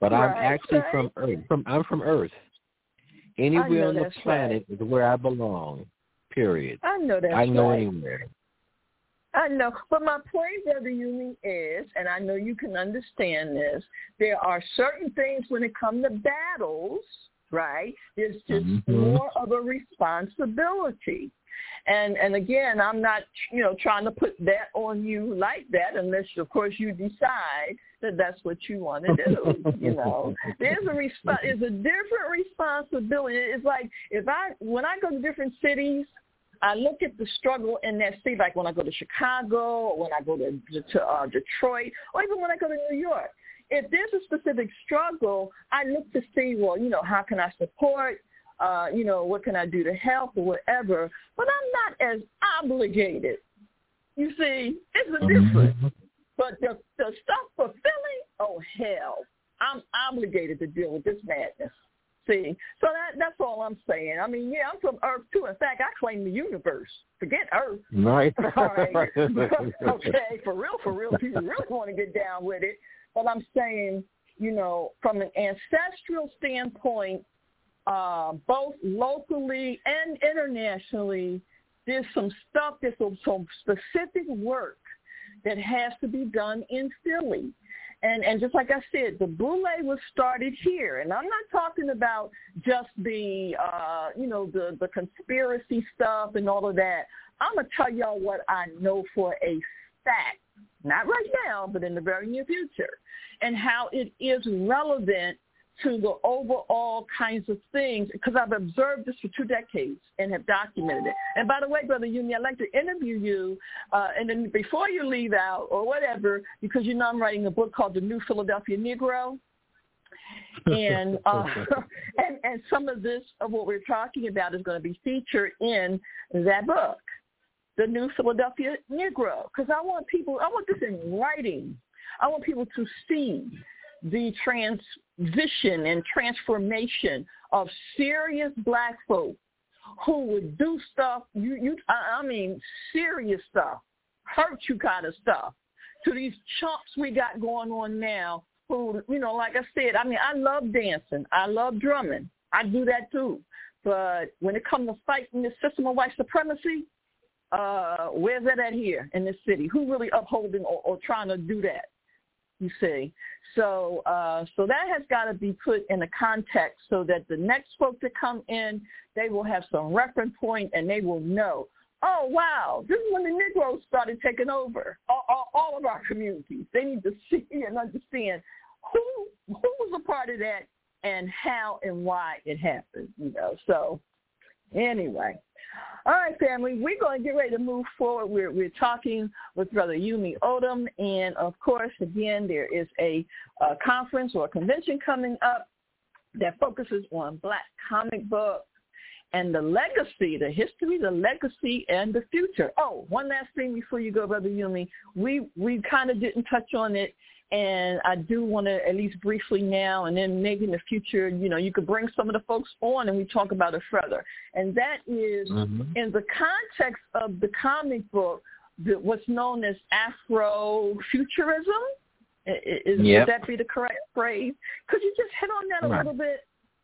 but right, I'm actually right. from Earth. From I'm from Earth. Anywhere on the planet right. is where I belong. Period. I know that's I know right. anywhere. I know. But my point, Brother Yumi, is, and I know you can understand this, there are certain things when it comes to battles, right? There's just mm-hmm. more of a responsibility. And and again, I'm not, you know, trying to put that on you like that unless, of course, you decide that that's what you want to do. You know, there's a resp- there's a different responsibility. It's like if I when I go to different cities, I look at the struggle in that city. Like when I go to Chicago, or when I go to to uh, Detroit, or even when I go to New York. If there's a specific struggle, I look to see, well, you know, how can I support? Uh, you know, what can I do to help or whatever, but I'm not as obligated. You see, it's a difference. But the, the stuff for Philly, oh, hell, I'm obligated to deal with this madness. See, so that that's all I'm saying. I mean, yeah, I'm from Earth, too. In fact, I claim the universe. Forget Earth. Right. All right. Okay, for real, for real. People really want to get down with it. But I'm saying, you know, from an ancestral standpoint, Uh, both locally and internationally, there's some stuff, there's some, some specific work that has to be done in Philly. And and just like I said, the Boule was started here. And I'm not talking about just the, uh, you know, the, the conspiracy stuff and all of that. I'm going to tell y'all what I know for a fact, not right now, but in the very near future, and how it is relevant to the overall kinds of things, because I've observed this for two decades and have documented it. And by the way, Brother Yumi, I'd like to interview you, uh, and then before you leave out or whatever, because you know I'm writing a book called The New Philadelphia Negro, and uh, and, and some of this of what we're talking about is going to be featured in that book, The New Philadelphia Negro, because I want people, I want this in writing. I want people to see the transition and transformation of serious black folk who would do stuff, you, you, I mean, serious stuff, hurt you kind of stuff, to these chumps we got going on now who, you know, like I said, I mean, I love dancing. I love drumming. I do that too. But when it comes to fighting this system of white supremacy, uh, where's that at here in this city? Who really upholding or, or trying to do that? You see, so uh, so that has got to be put in a context so that the next folks that come in, they will have some reference point and they will know, oh, wow, this is when the Negroes started taking over all, all, all of our communities. They need to see and understand who who was a part of that and how and why it happened, you know. So anyway. All right, family, we're going to get ready to move forward. We're, we're talking with Brother Yumi Odom, and, of course, again, there is a, a conference or a convention coming up that focuses on black comic books and the legacy, the history, the legacy, and the future. Oh, one last thing before you go, Brother Yumi. We, we kind of didn't touch on it, and I do want to at least briefly now, and then maybe in the future, you know, you could bring some of the folks on and we talk about it further. And that is mm-hmm. in the context of the comic book, the, what's known as Afrofuturism. Is, yep. Would that be the correct phrase? Could you just hit on that a right. little bit?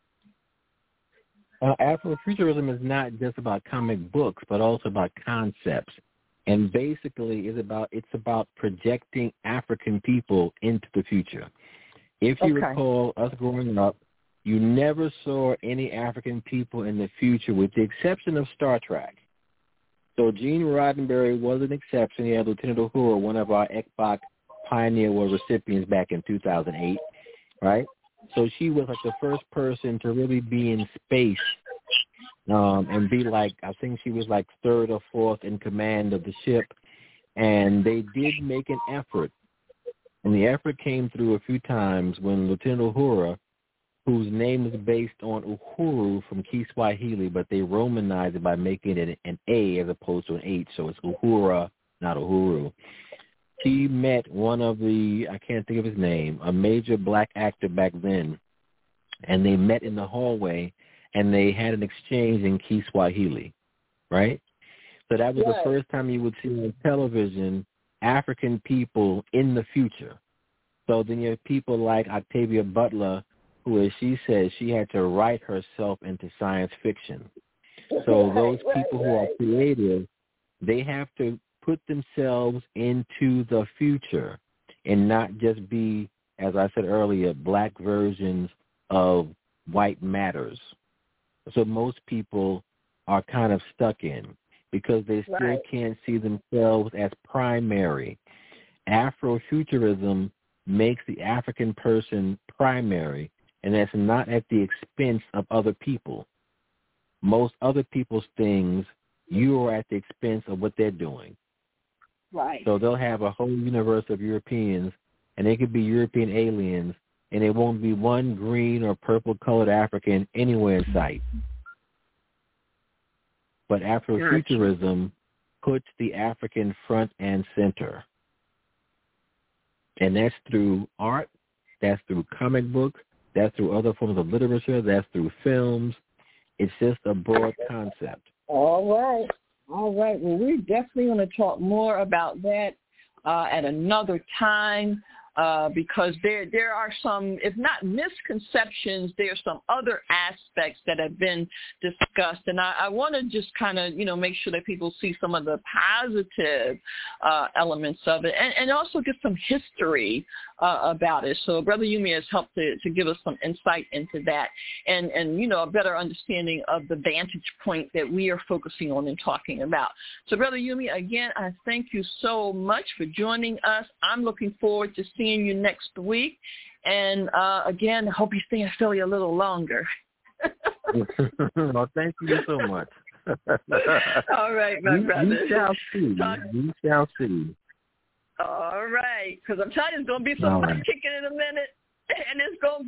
Uh, Afrofuturism is not just about comic books, but also about concepts. And basically, is about it's about projecting African people into the future. If you okay. recall us growing up, you never saw any African people in the future, with the exception of Star Trek. So Gene Roddenberry was an exception. He had Lieutenant Uhura, one of our E C B A C Pioneer Award recipients back in two thousand eight, right? So she was like the first person to really be in space. Um, and be like, I think she was like third or fourth in command of the ship. And they did make an effort. And the effort came through a few times when Lieutenant Uhura, whose name is based on Uhuru from Kiswahili, but they Romanized it by making it an A as opposed to an H. So it's Uhura, not Uhuru. She met one of the, I can't think of his name, a major black actor back then. And they met in the hallway. And they had an exchange in Kiswahili, right? So that was yes. the first time you would see on television African people in the future. So then you have people like Octavia Butler, who, as she says, she had to write herself into science fiction. So those people who are creative, they have to put themselves into the future and not just be, as I said earlier, black versions of white matters. So most people are kind of stuck in because they still right. can't see themselves as primary. Afrofuturism makes the African person primary, and that's not at the expense of other people. Most other people's things, you are at the expense of what they're doing. Right. So they'll have a whole universe of Europeans, and they could be European aliens, and there won't be one green or purple-colored African anywhere in sight. But Afrofuturism puts the African front and center. And that's through art, that's through comic books, that's through other forms of literature, that's through films. It's just a broad concept. All right. All right. Well, we're definitely going to talk more about that uh, at another time. Uh, because there there are some, if not misconceptions, there are some other aspects that have been discussed. And I, I want to just kind of, you know, make sure that people see some of the positive uh, elements of it and, and also get some history uh, about it. So Brother Yumi has helped to, to give us some insight into that and, and, you know, a better understanding of the vantage point that we are focusing on and talking about. So Brother Yumi, again, I thank you so much for joining us. I'm looking forward to seeing you next week. And uh, again, I hope you stay in Philly a little longer. Well, thank you so much. All right, my we, brother. We shall see. Talk- we shall see. All right, because I'm telling you, it's going to be some right. kicking in a minute, and it's going to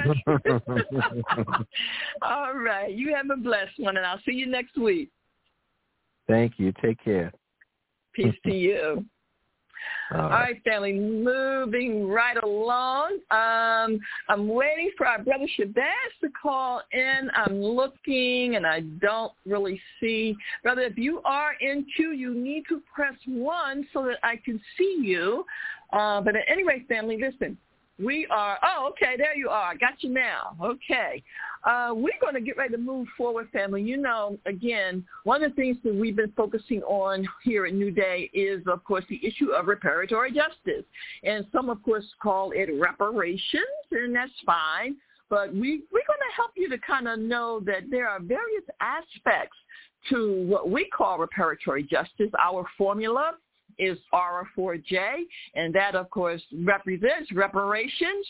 be interesting. All right, you have a blessed one, and I'll see you next week. Thank you. Take care. Peace to you. All right. All right, family, moving right along. Um, I'm waiting for our brother Shabazz to call in. I'm looking, and I don't really see. Brother, if you are in queue, you need to press one so that I can see you. Uh, but at any rate, family, listen. We are, oh, okay, there you are. I got you now. Okay. Uh, we're going to get ready to move forward, family. You know, again, one of the things that we've been focusing on here at New Day is, of course, the issue of reparatory justice. And some, of course, call it reparations, and that's fine. But we, we're going to help you to kind of know that there are various aspects to what we call reparatory justice. Our formula is R four J, and that, of course, represents reparations,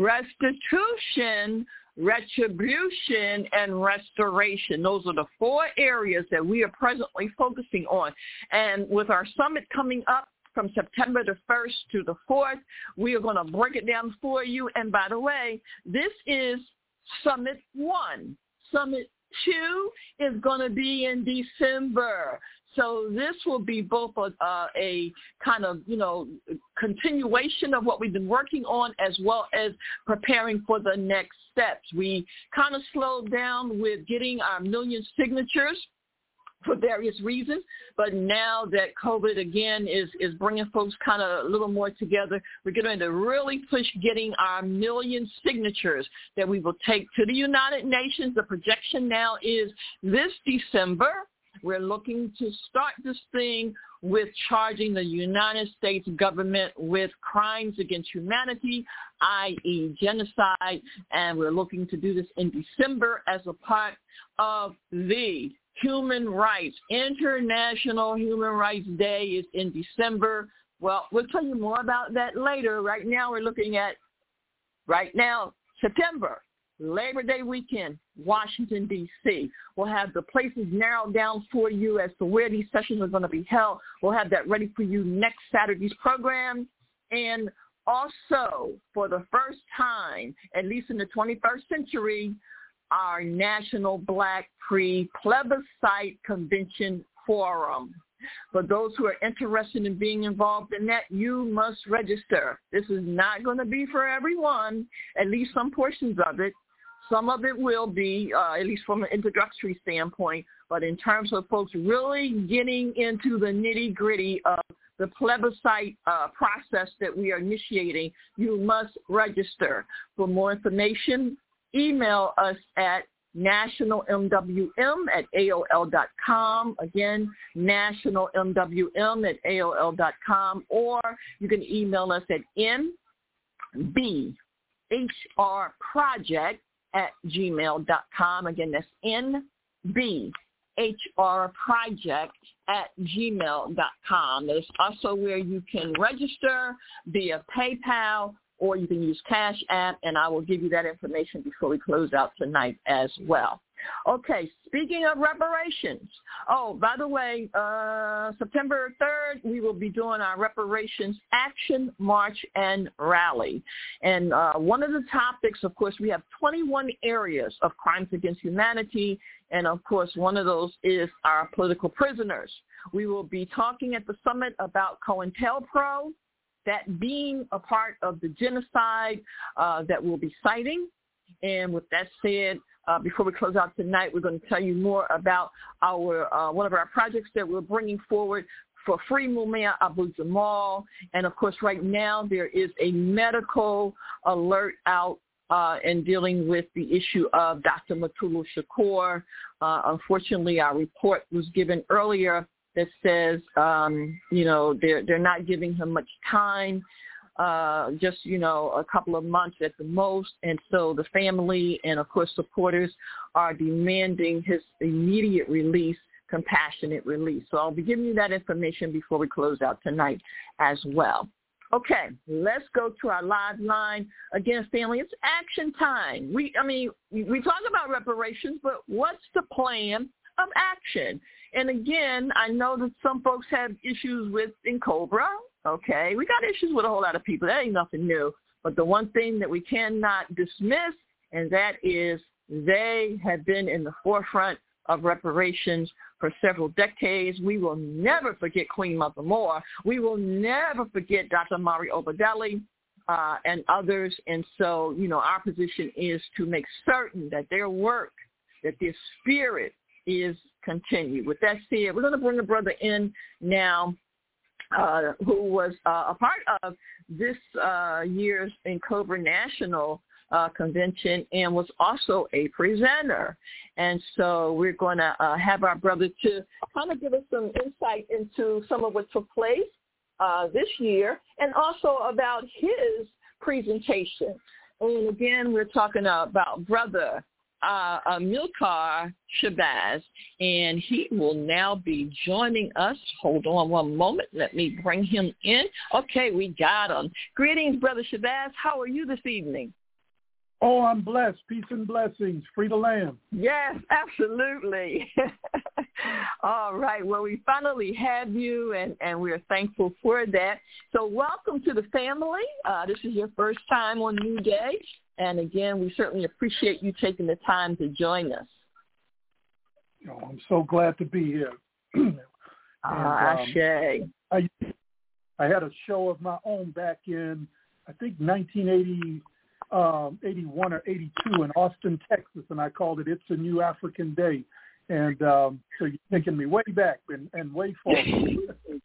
restitution, retribution, and restoration. Those are the four areas that we are presently focusing on. And with our summit coming up from September the first to the fourth, we are going to break it down for you. And by the way, this is Summit one. Summit two is going to be in December. So this will be both a, uh, a kind of, you know, continuation of what we've been working on as well as preparing for the next steps. We kind of slowed down with getting our million signatures for various reasons, but now that COVID, again, is, is bringing folks kind of a little more together, we're going to really push getting our million signatures that we will take to the United Nations. The projection now is this December. We're looking to start this thing with charging the United States government with crimes against humanity, that is genocide, and we're looking to do this in December as a part of the Human Rights. International Human Rights Day is in December. Well, we'll tell you more about that later. Right now we're looking at, right now, September. Labor Day weekend, Washington, D C We'll have the places narrowed down for you as to where these sessions are going to be held. We'll have that ready for you next Saturday's program. And also, for the first time, at least in the twenty-first century, our National Black Pre-Plebiscite Convention Forum. For those who are interested in being involved in that, you must register. This is not going to be for everyone, at least some portions of it. Some of it will be, uh, at least from an introductory standpoint, but in terms of folks really getting into the nitty-gritty of the plebiscite uh, process that we are initiating, you must register. For more information, email us at national M W M at A O L dot com. Again, national M W M at A O L dot com, or you can email us at N B H R project at gmail dot com. Again, that's N B H R project at gmail dot com. There's also where you can register via PayPal, or you can use Cash App, and I will give you that information before we close out tonight as well. Okay, speaking of reparations. Oh, by the way, uh, September third, we will be doing our reparations action, march, and rally. And uh, one of the topics, of course, we have twenty-one areas of crimes against humanity, and, of course, one of those is our political prisoners. We will be talking at the summit about COINTELPRO, that being a part of the genocide uh, that we'll be citing. And with that said, uh, before we close out tonight, we're going to tell you more about our uh, one of our projects that we're bringing forward for Free Mumia Abu Jamal. And, of course, right now there is a medical alert out uh, in dealing with the issue of Doctor Mutulu Shakur. Uh, unfortunately, our report was given earlier that says, um, you know, they're, they're not giving him much time, uh, just, you know, a couple of months at the most. And so the family and, of course, supporters are demanding his immediate release, compassionate release. So I'll be giving you that information before we close out tonight as well. Okay, let's go to our live line. Again, family, it's action time. We, I mean, we talk about reparations, but what's the plan of action? And again, I know that some folks have issues with N'COBRA. Okay, we got issues with a whole lot of people. That ain't nothing new. But the one thing that we cannot dismiss, and that is they have been in the forefront of reparations for several decades. We will never forget Queen Mother Moore. We will never forget Doctor Mari Obadeli uh, and others. And so, you know, our position is to make certain that their work, that their spirit is continued. With that said, we're going to bring a brother in now uh, who was uh, a part of this uh, year's N'COBRA National uh, Convention and was also a presenter. And so we're going to uh, have our brother to kind of give us some insight into some of what took place uh, this year and also about his presentation. And again, we're talking about Brother Uh, Amilcar Shabazz, and he will now be joining us. Hold on one moment. Let me bring him in. Okay, we got him. Greetings, Brother Shabazz. How are you this evening? Oh, I'm blessed. Peace and blessings. Free the land. Yes, absolutely. All right. Well, we finally have you, and, and we're thankful for that. So welcome to the family. Uh, this is your first time on New Day. And again, we certainly appreciate you taking the time to join us. Oh, I'm so glad to be here. and, ah, um, I, I had a show of my own back in, I think, nineteen eighty, um, eighty-one or eighty-two in Austin, Texas, and I called it It's a New African Day. And um, so you're taking me way back and, and way forward.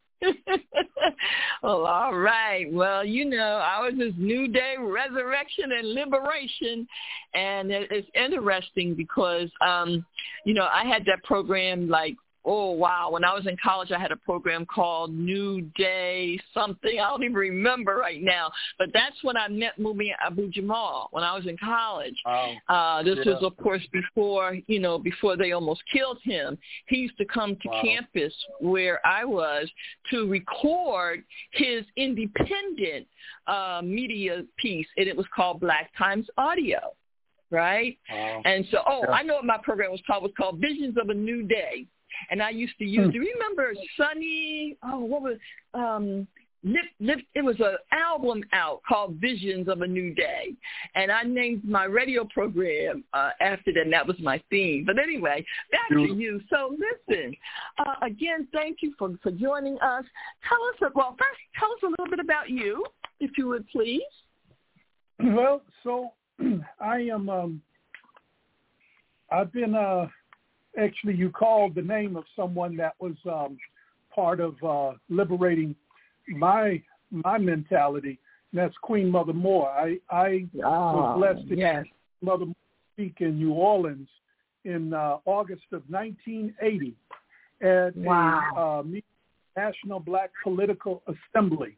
Well, all right. Well, you know, ours is New Day, Resurrection, and Liberation. And it's interesting because, um, you know, I had that program like, oh, wow. When I was in college, I had a program called New Day something. I don't even remember right now. But that's when I met Mumia Abu Jamal when I was in college. Wow. Uh, this yeah. was, of course, before, you know, before they almost killed him. He used to come to wow. campus where I was to record his independent uh, media piece, and it was called Black Times Audio. Right? Wow. And so, oh, yeah. I know what my program was called. It was called Visions of a New Day. And I used to use, do you remember Sonny, oh, what was, um, Lip, Lip, it was an album out called Visions of a New Day. And I named my radio program uh, after that, and that was my theme. But anyway, back to you. So listen, uh, again, thank you for, for joining us. Tell us, well, first, tell us a little bit about you, if you would, please. Well, so I am, um, I've been, uh, actually, you called the name of someone that was um, part of uh, liberating my my mentality, and that's Queen Mother Moore. I I oh, was blessed to yes. Mother Moore speak in New Orleans in uh, August of nineteen eighty at wow. a uh, National Black Political Assembly,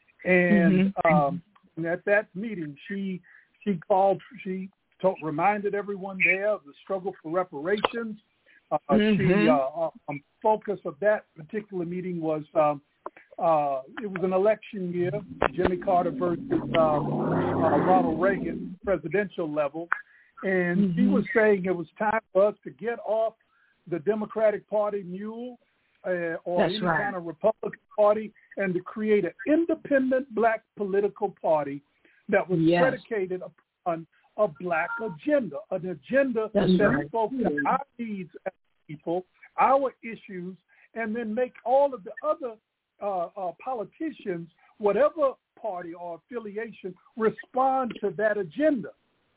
and, mm-hmm. um, and at that meeting, she she called, she told, reminded everyone there of the struggle for reparations. Uh, mm-hmm. She uh, um, focus of that particular meeting was um, uh, it was an election year, Jimmy Carter versus uh, uh, Ronald Reagan, presidential level, and mm-hmm. she was saying it was time for us to get off the Democratic Party mule uh, or That's any right. kind of Republican Party, and to create an independent black political party that was yes. predicated upon a black agenda, an agenda That's that right. spoke to our needs as people, our issues, and then make all of the other uh, uh, politicians, whatever party or affiliation, respond to that agenda.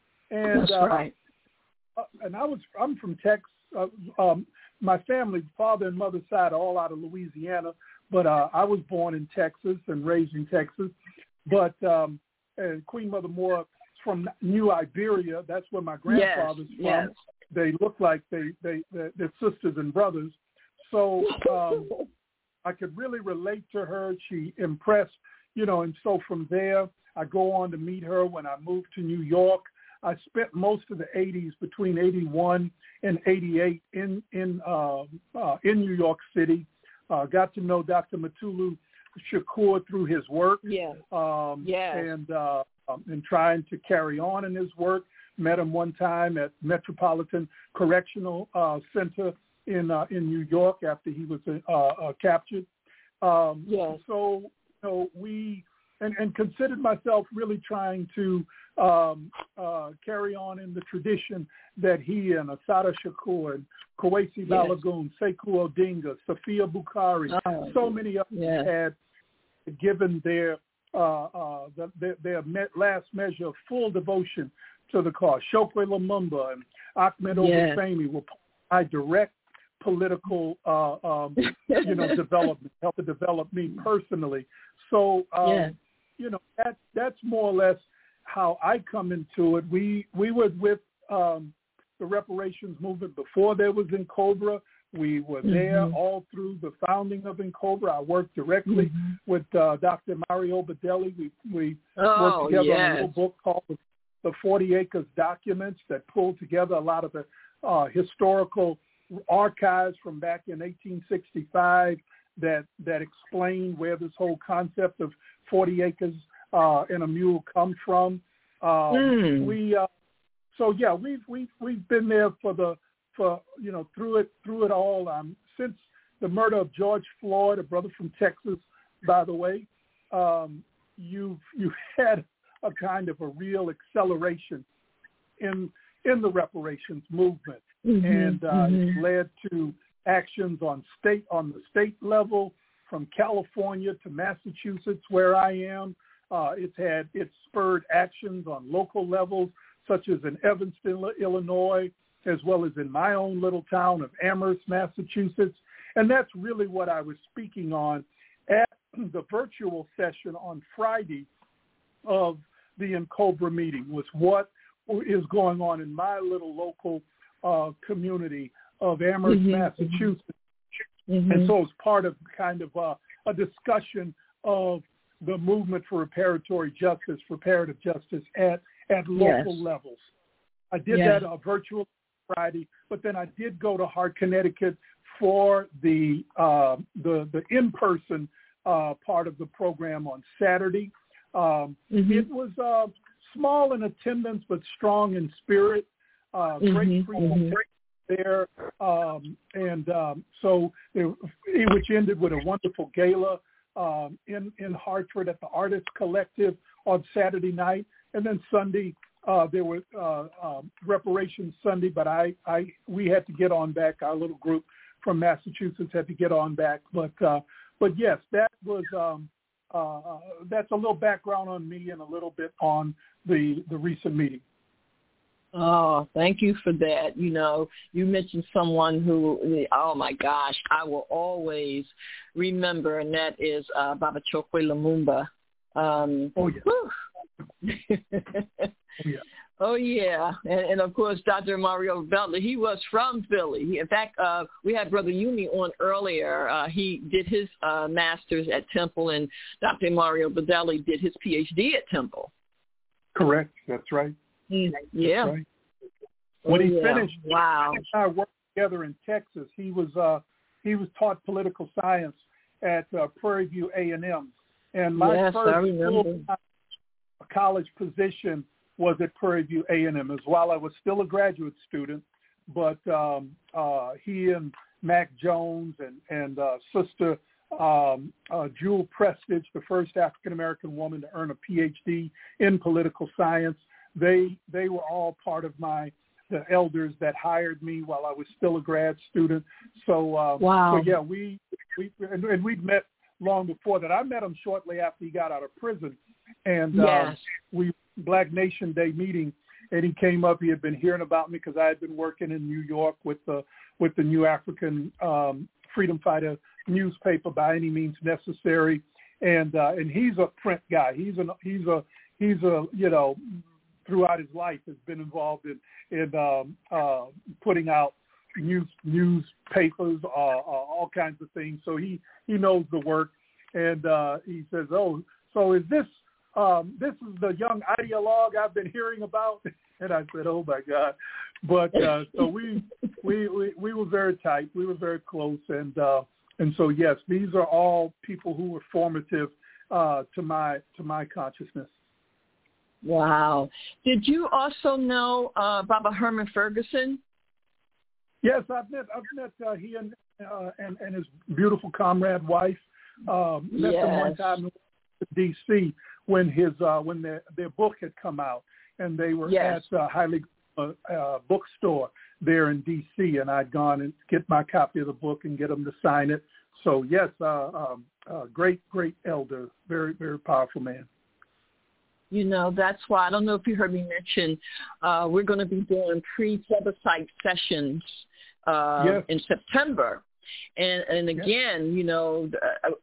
And That's uh, right. uh, and I was I'm from Texas. Uh, um, my family, father and mother side, are all out of Louisiana, but uh, I was born in Texas and raised in Texas. But um, and Queen Mother Moore from New Iberia. That's where my grandfather's yes, from. yes. They look like they, they, they, they're sisters and brothers. So um, I could really relate to her. She impressed, you know, and so from there, I go on to meet her when I moved to New York. I spent most of the eighties, between eighty-one and eighty-eight, in in uh, uh, in New York City. Uh, got to know Doctor Mutulu Shakur through his work. Yeah. Um, yes. And uh, um, and trying to carry on in his work. Met him one time at Metropolitan Correctional uh, Center in uh, in New York after he was uh, uh, captured. Um, yes. So you know, we and, and considered myself really trying to um, uh, carry on in the tradition that he and Assata Shakur and Kwesi yes. Balagoon, Sekou Odinga, Sophia Bukhari, oh, so many of yes. them had given their uh, uh, the, their, their met last measure of full devotion to the cause. Chokwe Lumumba and Ahmed yes. Obafemi were my direct political, uh, um, you know, development, helped to develop me personally. So, um, yes. you know, that that's more or less how I come into it. We we were with um, the reparations movement before there was N'COBRA. We were there mm-hmm. all through the founding of N'COBRA. I worked directly mm-hmm. with uh, Doctor Mario Badelli. We we oh, worked together yes. on a little book called The forty Acres Documents that pulled together a lot of the uh, historical archives from back in eighteen sixty-five that that explain where this whole concept of forty acres uh, and a mule come from. Um, mm. We uh, so yeah, we've we've we've been there for the for you know through it through it all um, since the murder of George Floyd, a brother from Texas, by the way. Um, you've you had a kind of a real acceleration in in the reparations movement, mm-hmm, and uh, mm-hmm. it's led to actions on state on the state level, from California to Massachusetts, where I am. Uh, it's had it's spurred actions on local levels, such as in Evanston, Illinois, as well as in my own little town of Amherst, Massachusetts. And that's really what I was speaking on at the virtual session on Friday of the N'COBRA meeting, was what is going on in my little local uh, community of Amherst, mm-hmm. Massachusetts. Mm-hmm. And so it's part of kind of uh, a discussion of the movement for reparatory justice, reparative justice at, at local yes. levels. I did yes. that uh, virtual Friday, but then I did go to Hart, Connecticut for the uh, the, the in-person uh, part of the program on Saturday. Um, mm-hmm. It was uh, small in attendance, but strong in spirit. Uh, mm-hmm. Great presentation mm-hmm. there, um, and um, so it, which ended with a wonderful gala um, in in Hartford at the Artists Collective on Saturday night, and then Sunday uh, there was uh, um, Reparations Sunday. But I, I we had to get on back. Our little group from Massachusetts had to get on back. But uh, but yes, that was. Um, Uh, that's a little background on me and a little bit on the, the recent meeting. Oh, thank you for that. You know, you mentioned someone who, oh my gosh, I will always remember, and that is uh, Baba Chokwe Lumumba. Um, oh, yeah. oh, yeah. Oh, yeah. And, and, of course, Doctor Mario Belli, he was from Philly. He, in fact, uh, we had Brother Yumi on earlier. Uh, he did his uh, master's at Temple, and Doctor Mario Belli did his P H D at Temple. Correct. That's right. Mm, yeah. That's right. When oh, he yeah. finished, wow. he and I worked together in Texas. He was uh, he was taught political science at uh, Prairie View A and M. And my yes, first full college position was at Prairie View A and M as well. I was still a graduate student, but um, uh, he and Mac Jones and, and uh, Sister um, uh, Jewel Prestige, the first African-American woman to earn a P H D in political science, they they were all part of my the elders that hired me while I was still a grad student. So, uh, wow. so yeah, we, we and, and we'd met long before that. I met him shortly after he got out of prison. And yes. uh, we Black Nation Day meeting, and he came up. He had been hearing about me because I had been working in New York with the with the New African um, Freedom Fighter newspaper, By Any Means Necessary, and uh, and he's a print guy. He's a he's a he's a you know throughout his life has been involved in in um, uh, putting out news newspapers, uh, uh, all kinds of things. So he he knows the work, and uh, he says, "Oh, so is this?" Um, this is the young ideologue I've been hearing about. And I said, oh, my God. But uh, so we, we we we were very tight. We were very close. And uh, and so, yes, these are all people who were formative uh, to my to my consciousness. Wow. Did you also know uh, Baba Herman Ferguson? Yes, I've met, I've met uh, he and, uh, and, and his beautiful comrade wife. Um, met yes. them one time in D C when his uh, when their their book had come out, and they were yes. at uh, Highly uh, uh, bookstore there in D C, and I'd gone and get my copy of the book and get them to sign it. So yes, uh, um, uh, great great elder, very very powerful man. You know, that's why, I don't know if you heard me mention, uh, we're going to be doing pre-plebiscite sessions uh, yes. in September. And and again, you know,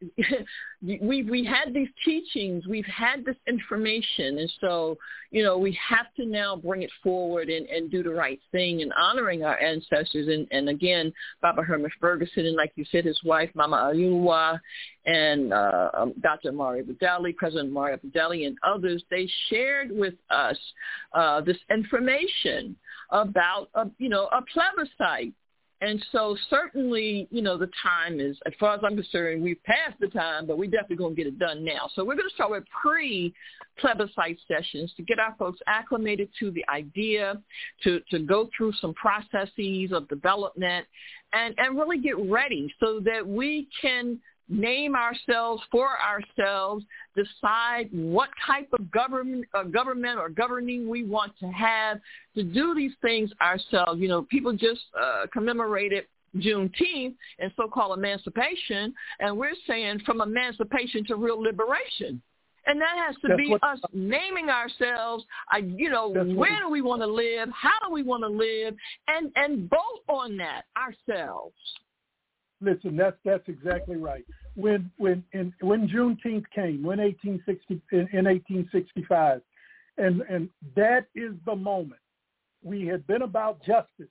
we we had these teachings, we've had this information, and so, you know, we have to now bring it forward and, and do the right thing in honoring our ancestors. And, and again, Baba Herman Ferguson, and like you said, his wife, Mama Ayuwa, and uh, um, Doctor Mario Belli, President Mario Belli, and others, they shared with us uh, this information about, a, you know, a plebiscite. And so certainly, you know, the time is, as far as I'm concerned, we've passed the time, but we're definitely going to get it done now. So we're going to start with pre-plebiscite sessions to get our folks acclimated to the idea, to, to go through some processes of development, and, and really get ready so that we can name ourselves for ourselves, decide what type of government, uh, government or governing we want to have, to do these things ourselves. You know, people just uh, commemorated Juneteenth and so-called emancipation, and we're saying from emancipation to real liberation. And that has to That's be what, us naming ourselves, I, you know, where do we want to live, how do we want to live, and, and vote on that ourselves. Listen, that's that's exactly right. When when in, when Juneteenth came, when eighteen sixty in, in eighteen sixty-five, and and that is the moment we had been about justice.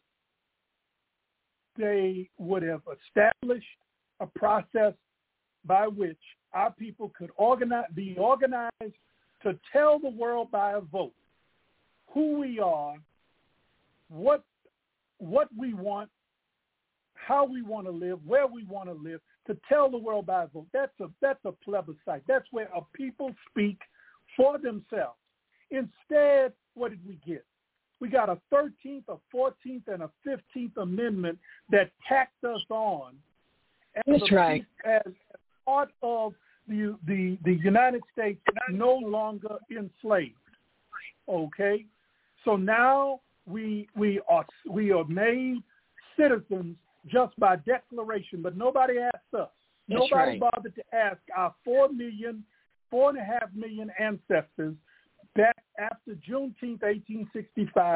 They would have established a process by which our people could organize, be organized to tell the world by a vote who we are, what what we want, how we want to live, where we want to live, to tell the world by a vote. That's a that's a plebiscite. That's where a people speak for themselves. Instead, what did we get? We got a thirteenth, a fourteenth, and a fifteenth Amendment that tacked us on as, That's a, right. as part of the, the the United States no longer enslaved. Okay? So now we we are we are made citizens just by declaration, but nobody asked us. That's nobody right. bothered to ask our four million, four and a half million ancestors back after Juneteenth, eighteen sixty-five,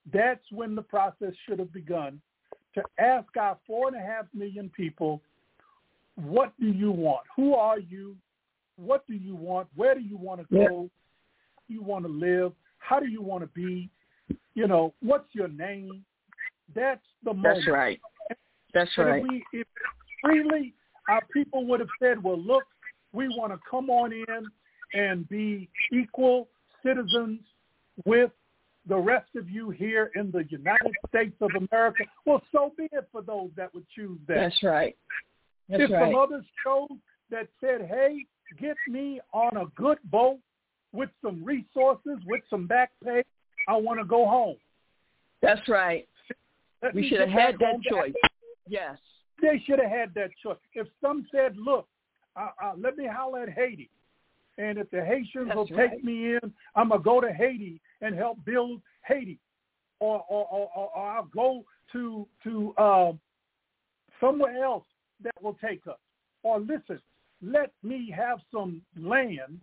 That's when the process should have begun, to ask our four and a half million people, what do you want? Who are you? What do you want? Where do you want to go? Yeah. How do you want to live? How do you want to be? You know, what's your name? That's the moment. That's right. That's and right. If, we, if freely our people would have said, well, look, we want to come on in and be equal citizens with the rest of you here in the United States of America. Well, so be it for those that would choose that. That's right. That's if right. some others chose that said, hey, get me on a good boat with some resources, with some back pay, I want to go home. That's right. Let we should have had that choice. Back. Yes. They should have had that choice. If some said, look, uh, uh, let me holler at Haiti, and if the Haitians That's will right. take me in, I'm going to go to Haiti and help build Haiti. Or, or, or, or, or I'll go to, to uh, somewhere else that will take us. Or listen, let me have some land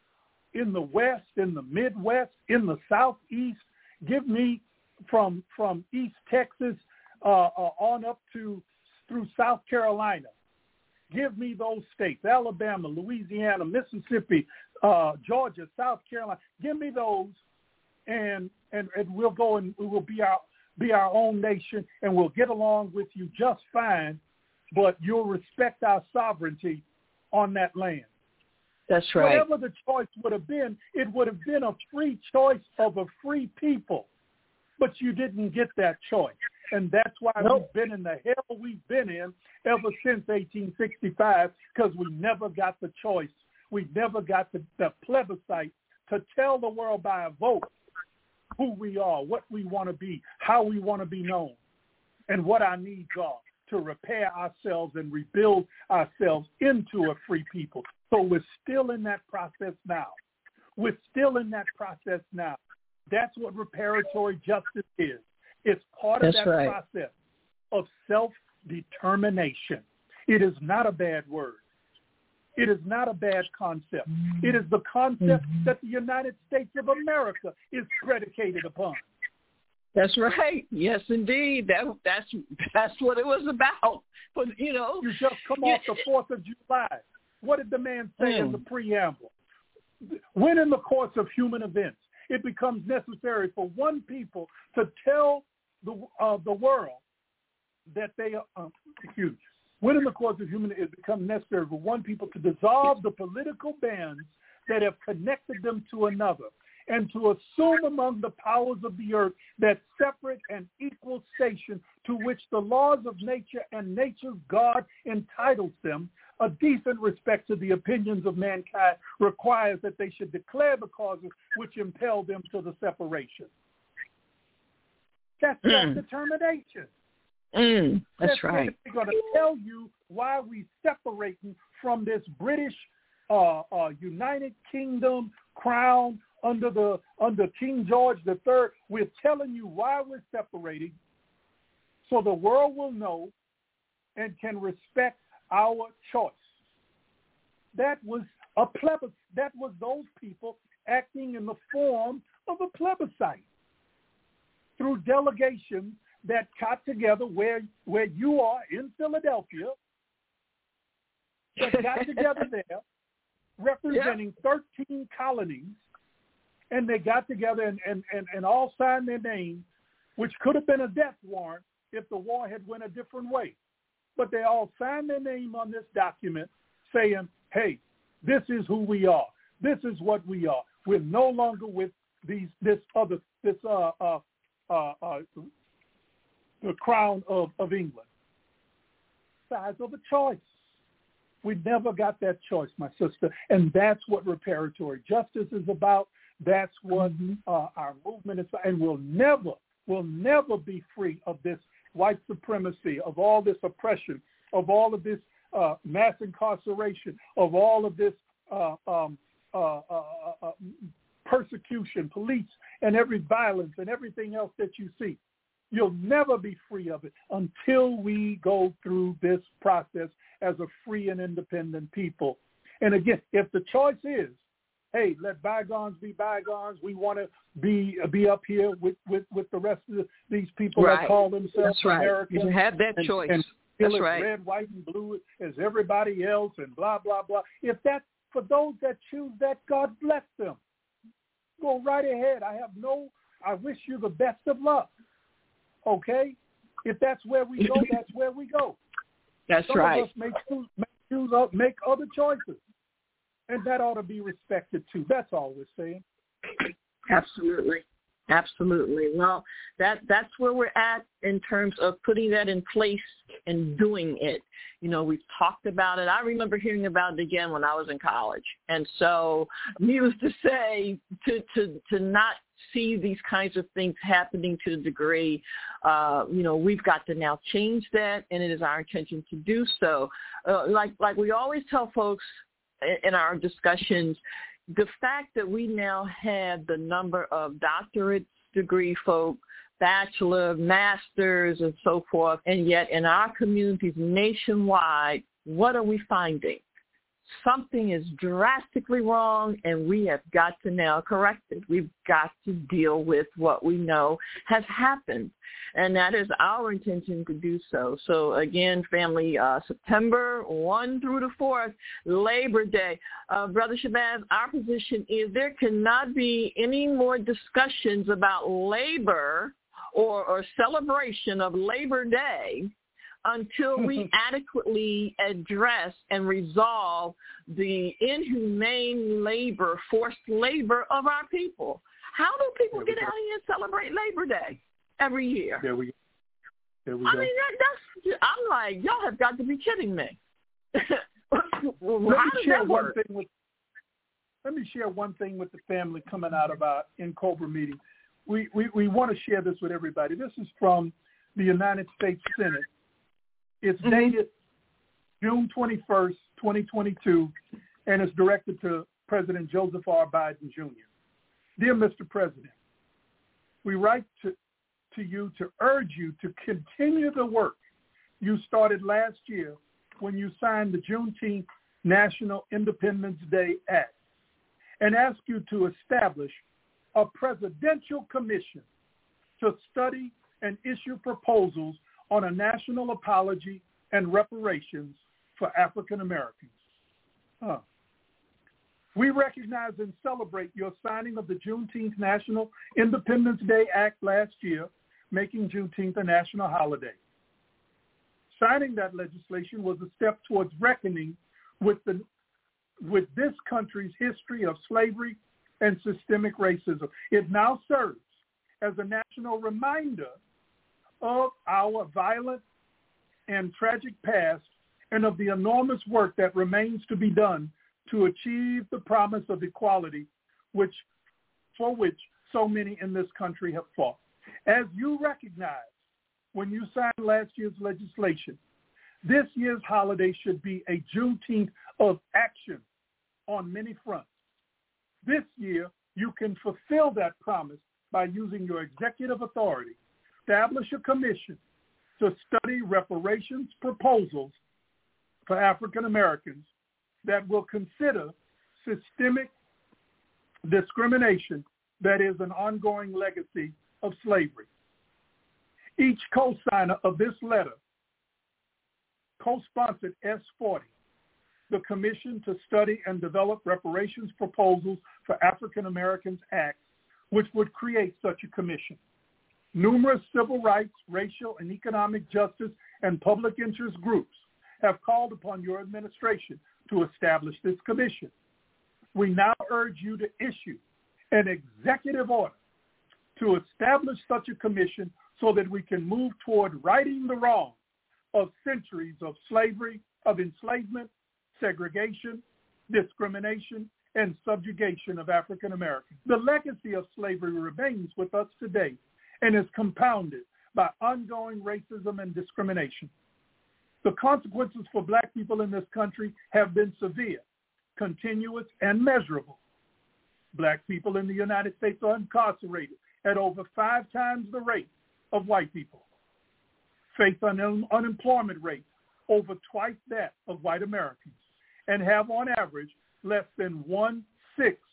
in the West, in the Midwest, in the Southeast. Give me from from East Texas uh, uh, on up to through South Carolina. Give me those states, Alabama, Louisiana, Mississippi, uh, Georgia, South Carolina. Give me those, and, and and we'll go and we will be our be our own nation, and we'll get along with you just fine. But you'll respect our sovereignty on that land. That's right. Whatever the choice would have been, it would have been a free choice of a free people. But you didn't get that choice. And that's why nope. we've been in the hell we've been in ever since eighteen sixty-five, because we never got the choice. We never got the, the plebiscite to tell the world by a vote who we are, what we want to be, how we want to be known, and what our needs are to repair ourselves and rebuild ourselves into a free people. So we're still in that process now. We're still in that process now. That's what reparatory justice is. It's part of That's that right. process of self-determination. It is not a bad word. It is not a bad concept. It is the concept mm-hmm. that the United States of America is predicated upon. That's right. Yes, indeed. That that's that's what it was about. But you know, you just come yeah. off the Fourth of July. What did the man say mm. in the preamble? When in the course of human events it becomes necessary for one people to tell the uh, the world that they are um, excuse. When in the course of human it becomes necessary for one people to dissolve the political bands that have connected them to another, and to assume among the powers of the earth that separate and equal station to which the laws of nature and nature's God entitles them, a decent respect to the opinions of mankind requires that they should declare the causes which impel them to the separation. That's mm. self-determination. Mm. That's, That's right. They're going to tell you why we're separating from this British uh, uh, United Kingdom crown under the under King George the Third. We're telling you why we're separating, so the world will know and can respect our choice. That was a plebiscite. That was those people acting in the form of a plebiscite through delegations that got together where where you are in Philadelphia, that got together there, representing yeah. thirteen colonies. And they got together and, and, and, and all signed their names, which could have been a death warrant if the war had went a different way. But they all signed their name on this document saying, hey, this is who we are. This is what we are. We're no longer with these this other this uh uh uh, uh the crown of, of England. Size of a choice. We never got that choice, my sister. And that's what reparatory justice is about. That's what uh, our movement is, and we'll never, will never be free of this white supremacy, of all this oppression, of all of this uh, mass incarceration, of all of this uh, um, uh, uh, uh, persecution, police, and every violence and everything else that you see. You'll never be free of it until we go through this process as a free and independent people. And again, if the choice is hey, let bygones be bygones. We want to be be up here with, with, with the rest of the, these people right. that call themselves That's right. Americans. You have that and, choice. And That's as right. red, white, and blue as everybody else and blah, blah, blah. If that's for those that choose that, God bless them. Go right ahead. I have no, I wish you the best of luck. Okay? If that's where we go, that's where we go. That's Some right. of us make, choose, make, choose, make other choices. And that ought to be respected, too. That's all we're saying. Absolutely. Absolutely. Well, that that's where we're at in terms of putting that in place and doing it. You know, we've talked about it. I remember hearing about it again when I was in college. And so needless to say, to, to, to not see these kinds of things happening to the degree, uh, you know, we've got to now change that, and it is our intention to do so. Uh, like like we always tell folks in our discussions, the fact that we now have the number of doctorate degree folk, bachelor, masters, and so forth, and yet in our communities nationwide, what are we finding? Something is drastically wrong, and we have got to now correct it. We've got to deal with what we know has happened, and that is our intention to do so. So, again, family, uh, September first through the fourth, Labor Day. Uh, Brother Shabazz, our position is there cannot be any more discussions about labor or, or celebration of Labor Day until we adequately address and resolve the inhumane labor, forced labor of our people. How do people get out here and celebrate Labor Day every year? There we go. There we I go. mean, that, that's, I'm like, y'all have got to be kidding me. well, let how me does share that one work? thing with Let me share one thing with the family coming out of our in Cobra meeting. We, we, we want to share this with everybody. This is from the United States Senate. It's dated June twenty-first, twenty twenty-two, and it's directed to President Joseph R. Biden, Junior Dear Mister President, we write to, to you to urge you to continue the work you started last year when you signed the Juneteenth National Independence Day Act, and ask you to establish a presidential commission to study and issue proposals on a national apology and reparations for African Americans. Huh. We recognize and celebrate your signing of the Juneteenth National Independence Day Act last year, making Juneteenth a national holiday. Signing that legislation was a step towards reckoning with the with this country's history of slavery and systemic racism. It now serves as a national reminder of our violent and tragic past and of the enormous work that remains to be done to achieve the promise of equality which, for which so many in this country have fought. As you recognize when you signed last year's legislation, this year's holiday should be a Juneteenth of action on many fronts. This year, you can fulfill that promise by using your executive authority. Establish a commission to study reparations proposals for African Americans that will consider systemic discrimination that is an ongoing legacy of slavery. Each co-signer of this letter co-sponsored S forty, the Commission to Study and Develop Reparations Proposals for African Americans Act, which would create such a commission. Numerous civil rights, racial and economic justice, and public interest groups have called upon your administration to establish this commission. We now urge you to issue an executive order to establish such a commission so that we can move toward righting the wrong of centuries of slavery, of enslavement, segregation, discrimination, and subjugation of African Americans. The legacy of slavery remains with us today and is compounded by ongoing racism and discrimination. The consequences for black people in this country have been severe, continuous, and measurable. Black people in the United States are incarcerated at over five times the rate of white people, face an un- unemployment rate over twice that of white Americans, and have on average less than one-sixth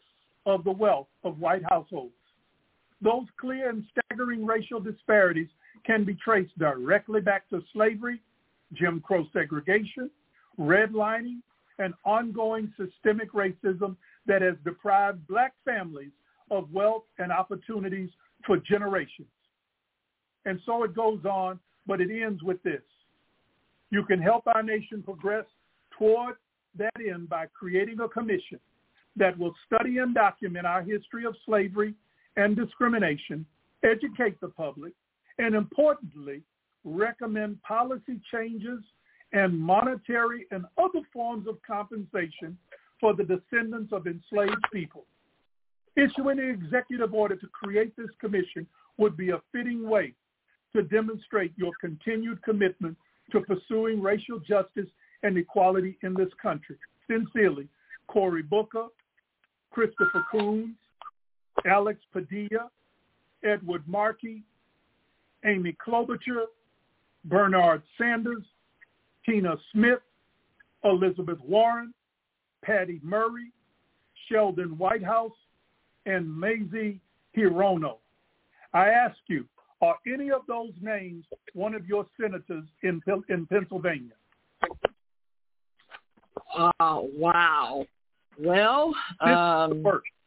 of the wealth of white households. Those clear and staggering racial disparities can be traced directly back to slavery, Jim Crow segregation, redlining, and ongoing systemic racism that has deprived black families of wealth and opportunities for generations. And so it goes on, but it ends with this. You can help our nation progress toward that end by creating a commission that will study and document our history of slavery and discrimination, educate the public, and importantly, recommend policy changes and monetary and other forms of compensation for the descendants of enslaved people. Issuing an executive order to create this commission would be a fitting way to demonstrate your continued commitment to pursuing racial justice and equality in this country. Sincerely, Cory Booker, Christopher Coons, Alex Padilla, Edward Markey, Amy Klobuchar, Bernard Sanders, Tina Smith, Elizabeth Warren, Patty Murray, Sheldon Whitehouse, and Mazie Hirono. I ask you, are any of those names one of your senators in in Pennsylvania? Uh, wow. Well, um,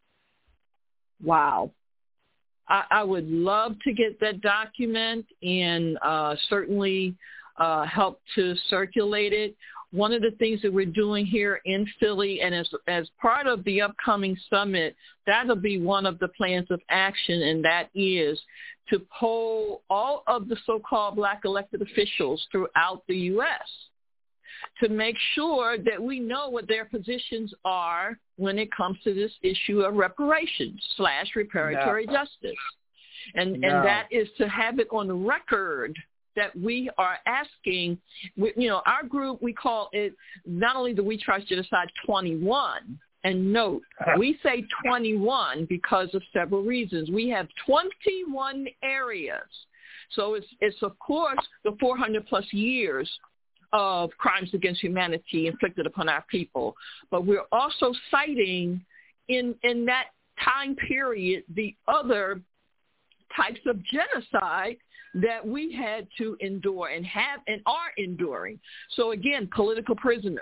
wow. I, I would love to get that document and uh, certainly uh, help to circulate it. One of the things that we're doing here in Philly, and as as part of the upcoming summit, that'll be one of the plans of action, and that is to poll all of the so-called black elected officials throughout the U S to make sure that we know what their positions are when it comes to this issue of reparations slash reparatory no. justice. And, no. and that is to have it on record that we are asking, you know, our group, we call it, not only do we try genocide twenty-one, and note, we say twenty-one because of several reasons. We have twenty-one areas. So it's, it's of course, the four hundred plus years of crimes against humanity inflicted upon our people. But we're also citing in, in that time period the other types of genocide that we had to endure and have and are enduring. So again, political prisoners,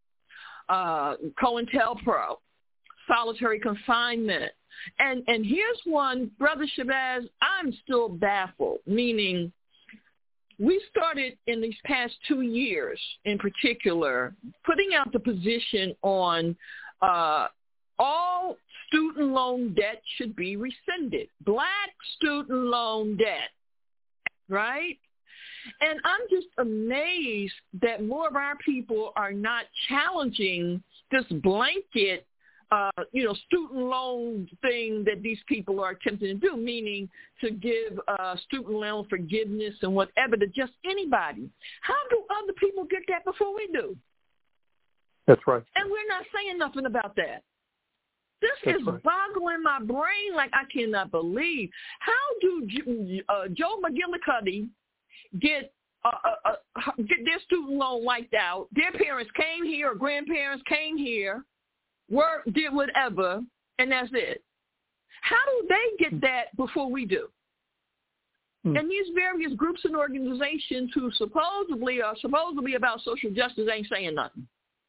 uh, COINTELPRO, solitary confinement. And and here's one, Brother Shabazz, I'm still baffled, meaning we started in these past two years in particular putting out the position on uh, all student loan debt should be rescinded, black student loan debt, right? And I'm just amazed that more of our people are not challenging this blanket, uh, you know, student loan thing that these people are attempting to do, meaning to give uh, student loan forgiveness and whatever to just anybody. How do other people get that before we do? That's right. And we're not saying nothing about that. This That's is right. boggling my brain like I cannot believe. How do uh, Joe McGillicuddy get uh, uh, uh, get their student loan wiped out? Their parents came here or grandparents came here, worked, did whatever, and that's it. How do they get that before we do? Hmm. And these various groups and organizations who supposedly are supposedly about social justice ain't saying nothing.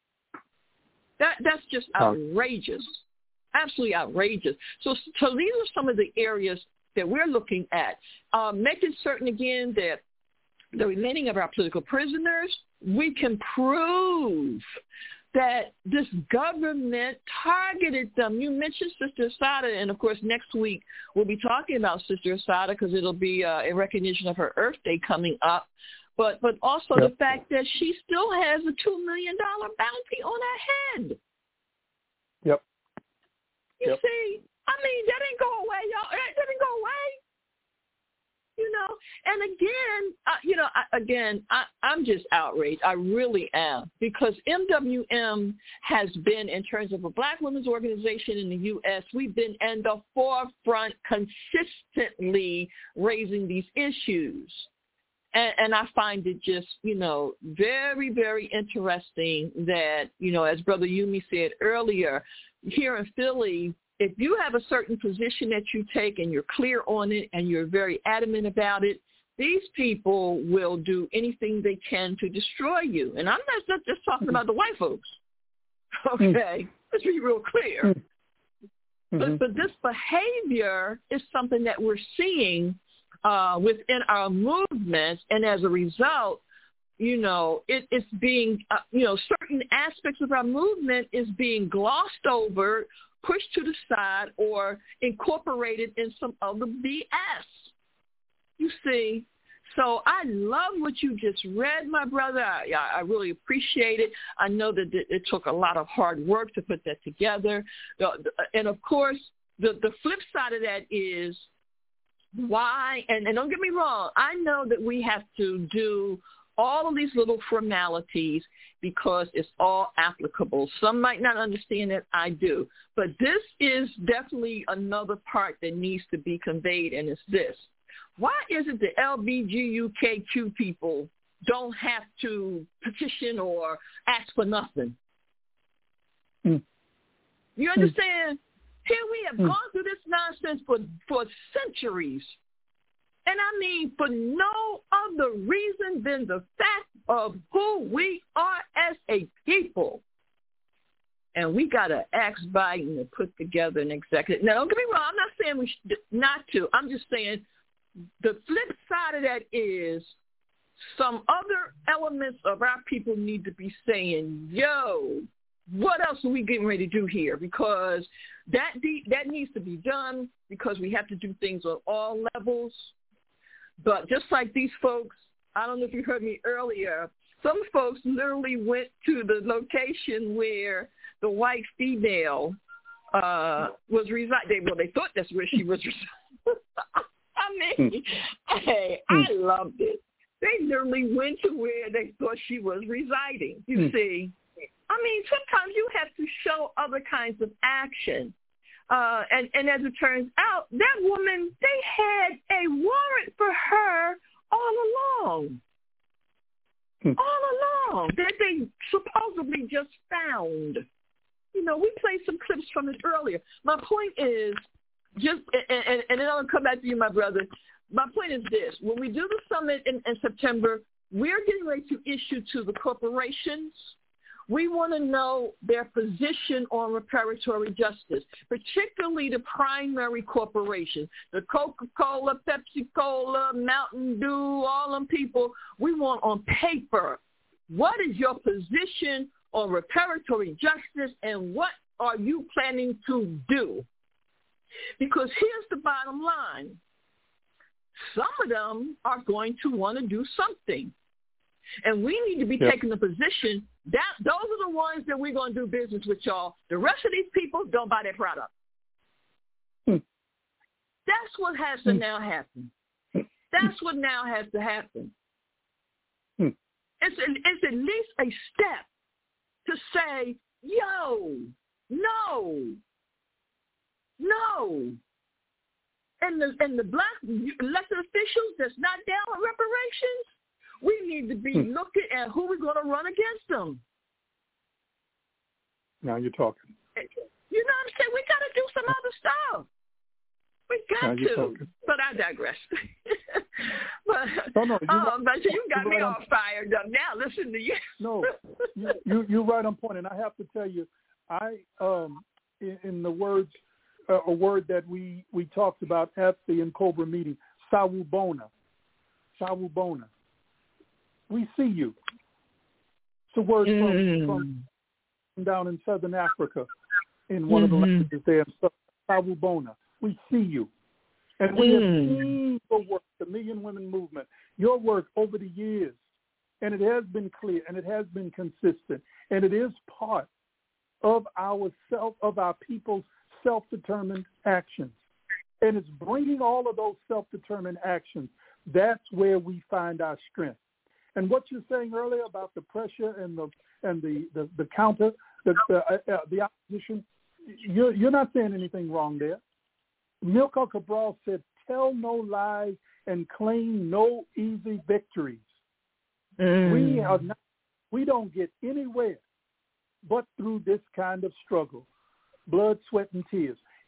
That that's just outrageous. Absolutely outrageous. So, so these are some of the areas that we're looking at. Uh, making certain, again, that the remaining of our political prisoners, we can prove that this government targeted them. You mentioned Sister Assata, and, of course, next week we'll be talking about Sister Assata because it'll be uh, in recognition of her Earth Day coming up. But, but also yep. the fact that she still has a two million dollars bounty on her head. Yep. You yep. see, I mean, that didn't go away, y'all. That didn't go away. You know, and again, uh, you know, I, again, I, I'm just outraged. I really am, because M W M has been, in terms of a black women's organization in the U S, we've been in the forefront consistently raising these issues. And, and I find it just, you know, very, very interesting that, you know, as Brother Yumi said earlier, here in Philly, if you have a certain position that you take and you're clear on it and you're very adamant about it, these people will do anything they can to destroy you. And I'm not just, just talking about the white folks. Okay? Let's be real clear. Mm-hmm. But, but this behavior is something that we're seeing uh, within our movement, and as a result, you know, it, it's being, uh, you know, certain aspects of our movement is being glossed over, pushed to the side, or incorporated in some other B S. You see? So I love what you just read, my brother. I, I really appreciate it. I know that it, it took a lot of hard work to put that together. And, of course, the, the flip side of that is why, and, and don't get me wrong, I know that we have to do all of these little formalities because it's all applicable. Some might not understand it. I do. But this is definitely another part that needs to be conveyed, and it's this. Why is it the L G B T Q people don't have to petition or ask for nothing? Mm. You understand? Mm. Here we have mm. gone through this nonsense for, for centuries. And I mean for no other reason than the fact of who we are as a people. And we got to ask Biden to put together an executive. Now, don't get me wrong. I'm not saying we should not to. I'm just saying the flip side of that is some other elements of our people need to be saying, yo, what else are we getting ready to do here? Because that de- that needs to be done because we have to do things on all levels. But just like these folks, I don't know if you heard me earlier, some folks literally went to the location where the white female uh, was residing. Well, they thought that's where she was residing. I mean, hey, I loved it. They literally went to where they thought she was residing, you mm. see. I mean, sometimes you have to show other kinds of action. Uh, and, and as it turns out, that woman, they had a warrant for her all along. Mm. All along. That they supposedly just found. You know, we played some clips from it earlier. My point is, Just and, and, and then I'll come back to you, my brother. My point is this. When we do the summit in, in September, we're getting ready to issue to the corporations. We want to know their position on reparatory justice, particularly the primary corporations, the Coca-Cola, Pepsi-Cola, Mountain Dew, all them people. We want on paper, what is your position on reparatory justice and what are you planning to do? Because here's the bottom line. Some of them are going to want to do something. And we need to be yep. taking the position that those are the ones that we're going to do business with, y'all. The rest of these people don't buy their product. Hmm. That's what has to hmm. now happen. That's what now has to happen. Hmm. It's, it's at least a step to say, yo, no. No. And the and the black elected officials that's not down on reparations, we need to be hmm. looking at who we're going to run against them. Now you're talking. You know what I'm saying? We got to do some other stuff. We got to. Talking. But I digress. but no, no, you, um, but you got me right all on, fired up now. Listen to you. no, you, you, you're right on point. And I have to tell you, I, um, in, in the words, Uh, a word that we, we talked about at the N'COBRA meeting, Sawubona. Sawubona. We see you. It's a word mm. from, from down in southern Africa in one mm-hmm. of the languages there. Sawubona. We see you. And we mm. have seen your work, the Million Women Movement, your work over the years. And it has been clear and it has been consistent. And it is part of our self, of our people's self-determined actions. And it's bringing all of those self-determined actions. That's where we find our strength. And what you're saying earlier about the pressure and the and the, the, the counter, the the, uh, the opposition, you're, you're not saying anything wrong there. Amilcar Cabral said, tell no lies and claim no easy victories. Mm. We are not, we don't get anywhere but through this kind of struggle. Blood, sweat, and tears.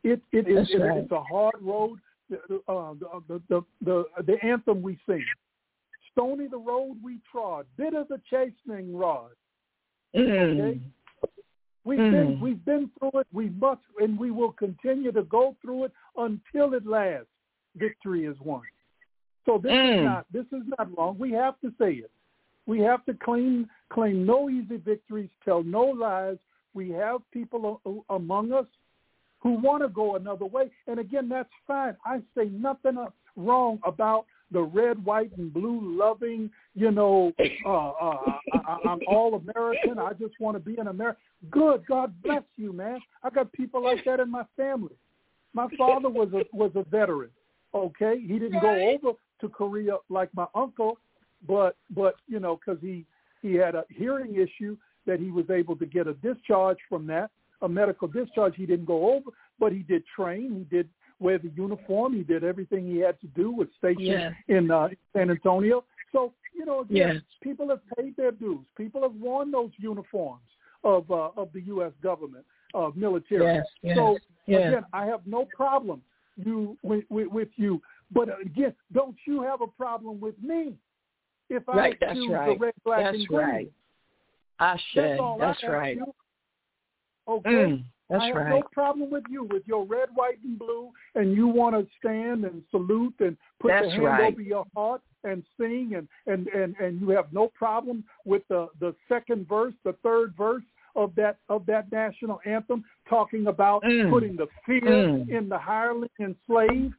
It it is it, right. it's a hard road. Uh, the, the the the the anthem we sing, stony the road we trod, bitter the chastening rod. Mm. Okay, we've mm. been we've been through it. We must and we will continue to go through it until at last victory is won. So this mm. is not this is not wrong. We have to say it. We have to claim claim no easy victories, tell no lies. We have people a, among us who want to go another way. And again, that's fine. I say nothing wrong about the red, white, and blue loving, you know, uh, uh, I, I'm all American. I just want to be an American. Good. God bless you, man. I got people like that in my family. My father was a was a veteran, okay? He didn't go over to Korea like my uncle, but, but you know, because he, he had a hearing issue that he was able to get a discharge from that. A medical discharge. He didn't go over, but he did train. He did wear the uniform. He did everything he had to do with stationed yeah. in uh, San Antonio. So, you know, again, yes. people have paid their dues. People have worn those uniforms of uh, of the U S government, of uh, military. Yes. Yes. So, yes. again, I have no problem you with, with, with you. But, again, don't you have a problem with me if I right, that's choose right. the red, black, that's and green? Right. I That's all That's I right. You. Okay, mm, that's I have right. no problem with you with your red, white, and blue, and you want to stand and salute and put that's the hand right. over your heart and sing, and, and, and, and you have no problem with the, the second verse, the third verse of that of that national anthem, talking about mm. putting the fear mm. in the hireling and slave.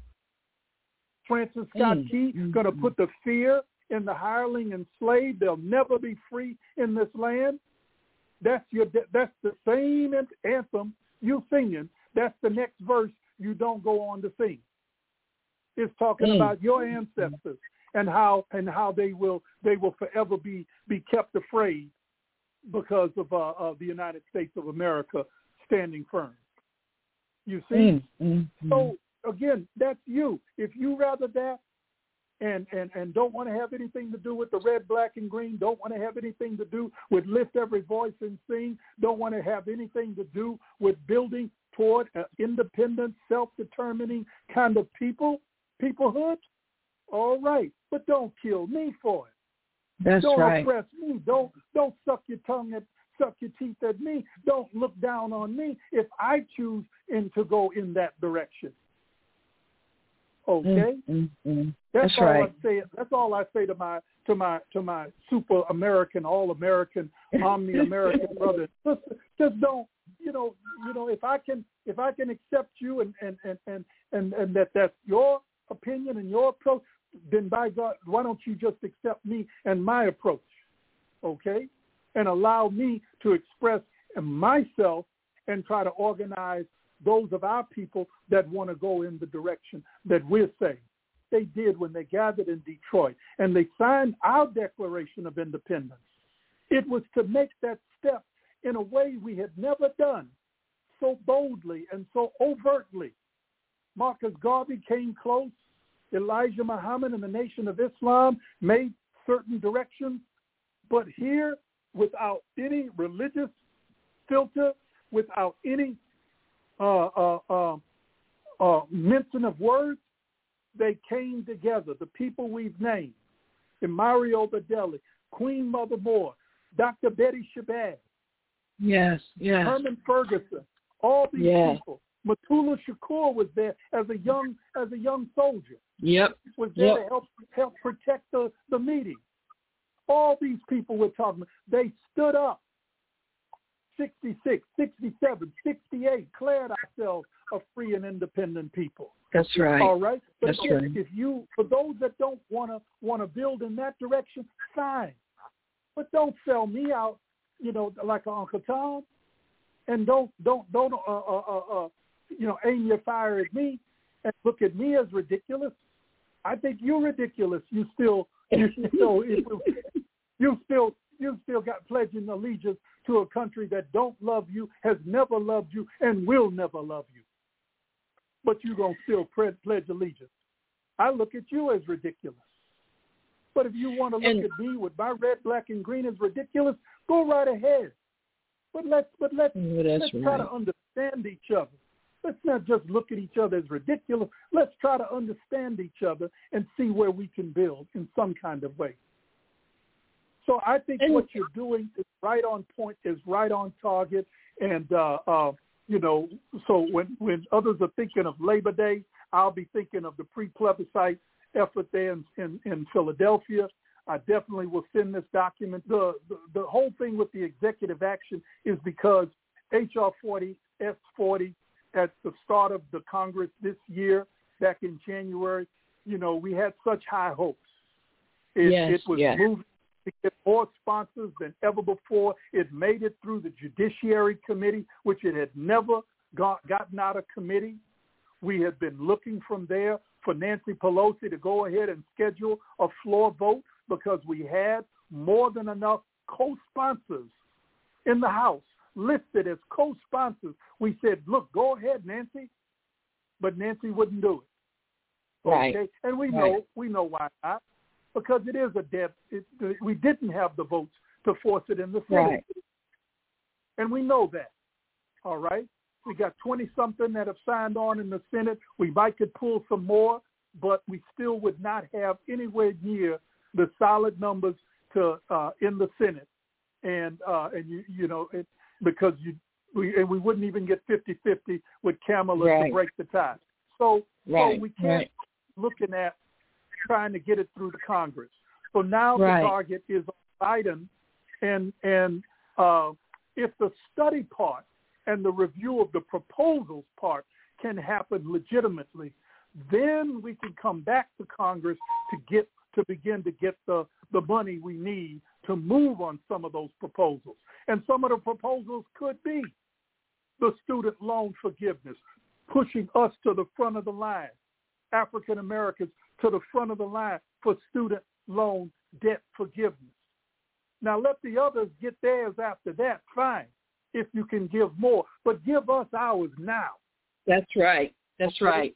Francis Scott mm. Key mm. going to put the fear in the hireling and slave. They'll never be free in this land. That's your. That's the same anthem you singing. That's the next verse you don't go on to sing. It's talking mm. about your ancestors and how and how they will they will forever be be kept afraid because of uh, of the United States of America standing firm. You see. Mm. Mm. So again, that's you. If you rather that. And, and and don't want to have anything to do with the red, black, and green, don't want to have anything to do with lift every voice and sing, don't want to have anything to do with building toward an independent, self-determining kind of people, peoplehood, all right. But don't kill me for it. That's don't right. oppress me. Don't don't suck your tongue at suck your teeth at me. Don't look down on me if I choose in to go in that direction. Okay, mm, mm, that's, that's all right. I say. That's all I say to my to my to my super American, all American, omni American brother. Just, just don't, you know, you know. If I can, if I can accept you, and and and and and, and that that's your opinion and your approach, then by God, why don't you just accept me and my approach, okay, and allow me to express myself and try to organize those of our people that want to go in the direction that we're saying. They did when they gathered in Detroit and they signed our Declaration of Independence. It was to make that step in a way we had never done, so boldly and so overtly. Marcus Garvey came close. Elijah Muhammad and the Nation of Islam made certain directions. But here, without any religious filter, without any Uh, uh, uh, uh, mention of words, they came together. The people we've named, Mario Baddelli, Queen Mother Moore, Doctor Betty Shabazz, yes, yes, Herman Ferguson, all these yes. people. Matula Shakur was there as a young as a young soldier. Yep, was there yep. to help help protect the, the meeting. All these people we're talking about, they stood up. sixty-six, sixty-seven, sixty-eight, declared ourselves a free and independent people. That's right. All right? But That's again, right. if you, for those that don't want to want to build in that direction, fine. But don't sell me out, you know, like Uncle Tom, and don't don't don't uh, uh, uh, uh, you know aim your fire at me and look at me as ridiculous. I think you're ridiculous. You still you still you still you still got pledging allegiance to a country that don't love you, has never loved you, and will never love you. But you're going to still pledge allegiance. I look at you as ridiculous. But if you want to look and, at me with my red, black, and green as ridiculous, go right ahead. But let's but let's, oh, let's right. try to understand each other. Let's not just look at each other as ridiculous. Let's try to understand each other and see where we can build in some kind of way. So I think what you're doing is right on point, is right on target. And, uh, uh, you know, so when, when others are thinking of Labor Day, I'll be thinking of the pre-plebiscite effort there in, in, in Philadelphia. I definitely will send this document. The, the the whole thing with the executive action is because H R forty, S forty, at the start of the Congress this year, back in January, you know, we had such high hopes. It, yes, it was yes. moving to get more sponsors than ever before. It made it through the Judiciary Committee, which it had never got, gotten out of committee. We had been looking from there for Nancy Pelosi to go ahead and schedule a floor vote because we had more than enough co-sponsors in the House listed as co-sponsors. We said, look, go ahead, Nancy. But Nancy wouldn't do it. Right. Okay? And we right. know we know why not. Because it is a debt. It, we didn't have the votes to force it in the Senate. Right. And we know that. All right? We got twenty-something that have signed on in the Senate. We might could pull some more, but we still would not have anywhere near the solid numbers to uh, in the Senate. And, uh, and you, you know, it, because you, we, and we wouldn't even get fifty-fifty with Kamala right. to break the tie. So, right. so we can't right. looking at trying to get it through the Congress. So now right. the target is Biden, and and uh, if the study part and the review of the proposals part can happen legitimately, then we can come back to Congress to get to begin to get the, the money we need to move on some of those proposals. And some of the proposals could be the student loan forgiveness, pushing us to the front of the line, African Americans to the front of the line for student loan debt forgiveness. Now let the others get theirs after that, fine, if you can give more, but give us ours now. That's right. That's okay? right.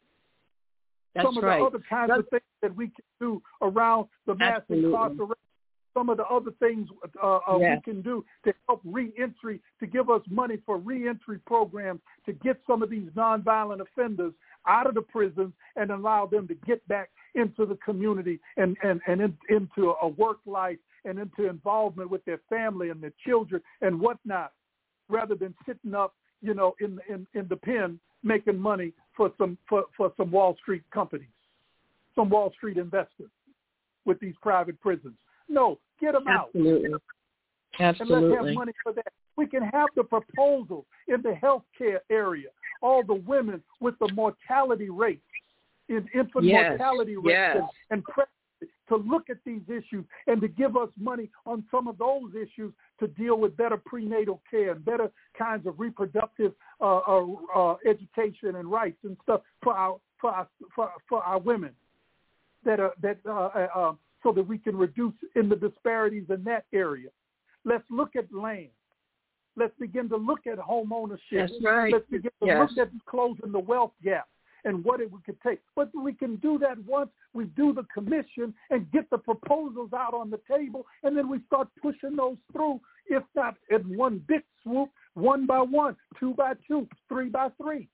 That's some of right. the other kinds That's, of things that we can do around the mass absolutely. incarceration, some of the other things uh, uh, yes. we can do to help reentry, to give us money for reentry programs, to get some of these nonviolent offenders out of the prisons and allow them to get back into the community and, and, and in, into a work life and into involvement with their family and their children and whatnot, rather than sitting up, you know, in in, in the pen making money for some for, for some Wall Street companies, some Wall Street investors with these private prisons. No, get them Absolutely. out. Absolutely. And let's have money for that. We can have the proposals in the healthcare area, all the women with the mortality rates, in infant yes. mortality rates yes. and, and pregnancy, to look at these issues and to give us money on some of those issues to deal with better prenatal care and better kinds of reproductive uh, uh, uh, education and rights and stuff for our for our for, for our women, that are that uh, uh, so that we can reduce in the disparities in that area. Let's look at land. Let's begin to look at home ownership. That's right. Let's begin to yes. look at closing the wealth gap and what it could take. But we can do that once we do the commission and get the proposals out on the table, and then we start pushing those through, if not in one big swoop, one by one, two by two, three by three.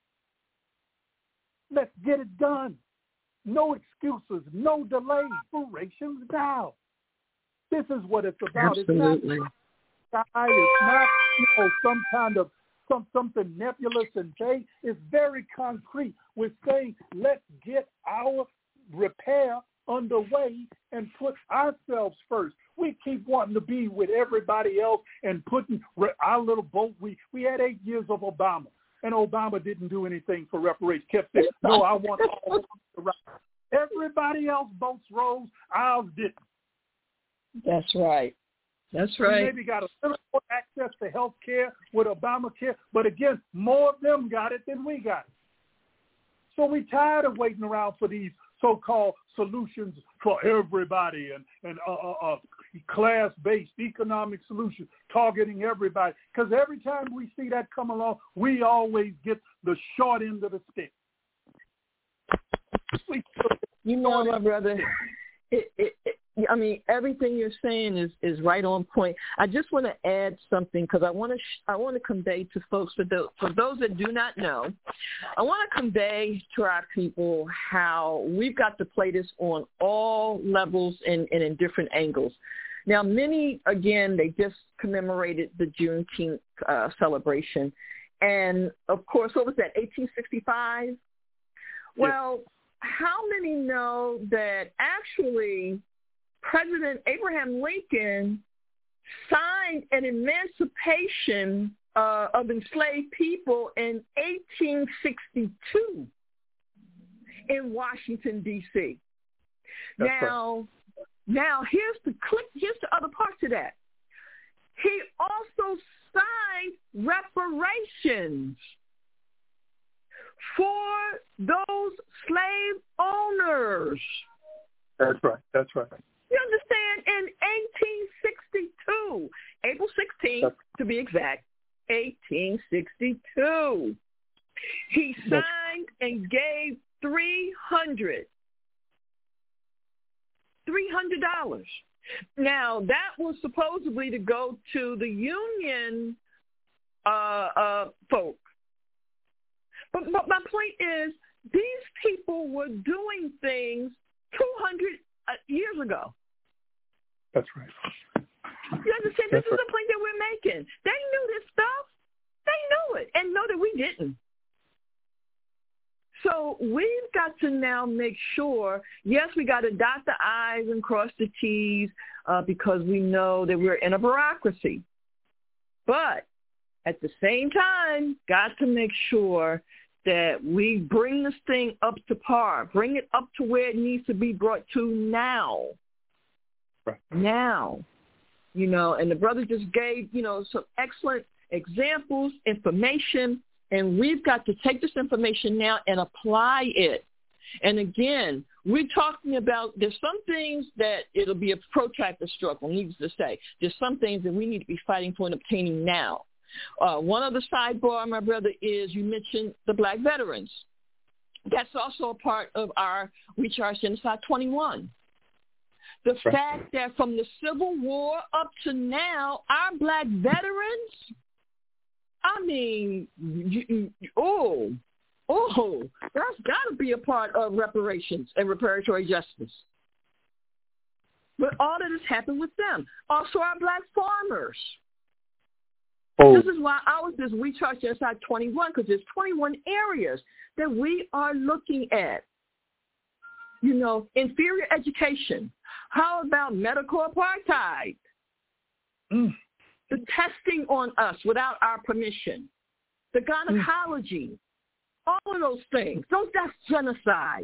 Let's get it done. No excuses, no delays. Operations now. This is what it's about. Absolutely. It's not, it's not you know, some kind of some something nebulous and vague. It's very concrete. We're saying let's get our repair underway and put ourselves first. We keep wanting to be with everybody else and putting our little boat. We we had eight years of Obama, and Obama didn't do anything for reparations. Kept saying, no, I want all of to rise. Everybody else boats rose, ours didn't. That's right. That's right. We maybe got a little more access to health care with Obamacare, but again, more of them got it than we got it. So we're tired of waiting around for these so-called solutions for everybody and, and uh, uh, uh, class-based economic solutions targeting everybody. Because every time we see that come along, we always get the short end of the stick. You know, my brother, it, it, it, I mean, everything you're saying is, is right on point. I just want to add something because I want to sh- I want to convey to folks, for those, for those that do not know, I want to convey to our people how we've got to play this on all levels and, and in different angles. Now, many, again, they just commemorated the Juneteenth uh, celebration. And, of course, what was that, eighteen sixty-five? Well, yeah. How many know that actually President Abraham Lincoln signed an emancipation uh, of enslaved people in eighteen sixty-two in Washington, D C? Now, right. now here's the click. Here's the other part to that. He also signed reparations for those slave owners. That's right. That's right. You understand? In eighteen sixty-two, April sixteenth, to be exact, eighteen sixty-two, he signed and gave three hundred dollars. Now, that was supposedly to go to the Union uh, uh, folk. But, but my point is, these people were doing things two hundred years ago. That's right. You understand? That's this right. is the point that we're making. They knew this stuff. They knew it and know that we didn't. So we've got to now make sure, yes, we got to dot the I's and cross the T's uh, because we know that we're in a bureaucracy. But at the same time, got to make sure that we bring this thing up to par, bring it up to where it needs to be brought to now. Right. Now, you know, and the brother just gave, you know, some excellent examples, information, and we've got to take this information now and apply it. And again, we're talking about, there's some things that it'll be a protracted struggle, needless to say. There's some things that we need to be fighting for and obtaining now. Uh, one other sidebar, my brother, is you mentioned the black veterans. That's also a part of our Recharge Genocide twenty-one. The right. fact that from the Civil War up to now, our black veterans, I mean, you, oh, oh, that's got to be a part of reparations and reparatory justice. But all of this happened with them. Also our black farmers. Oh. This is why ours is We Charge Genocide twenty-one, because there's twenty-one areas that we are looking at. You know, inferior education. How about medical apartheid? Mm. The testing on us without our permission. The gynecology. Mm. All of those things. Those, that's genocide.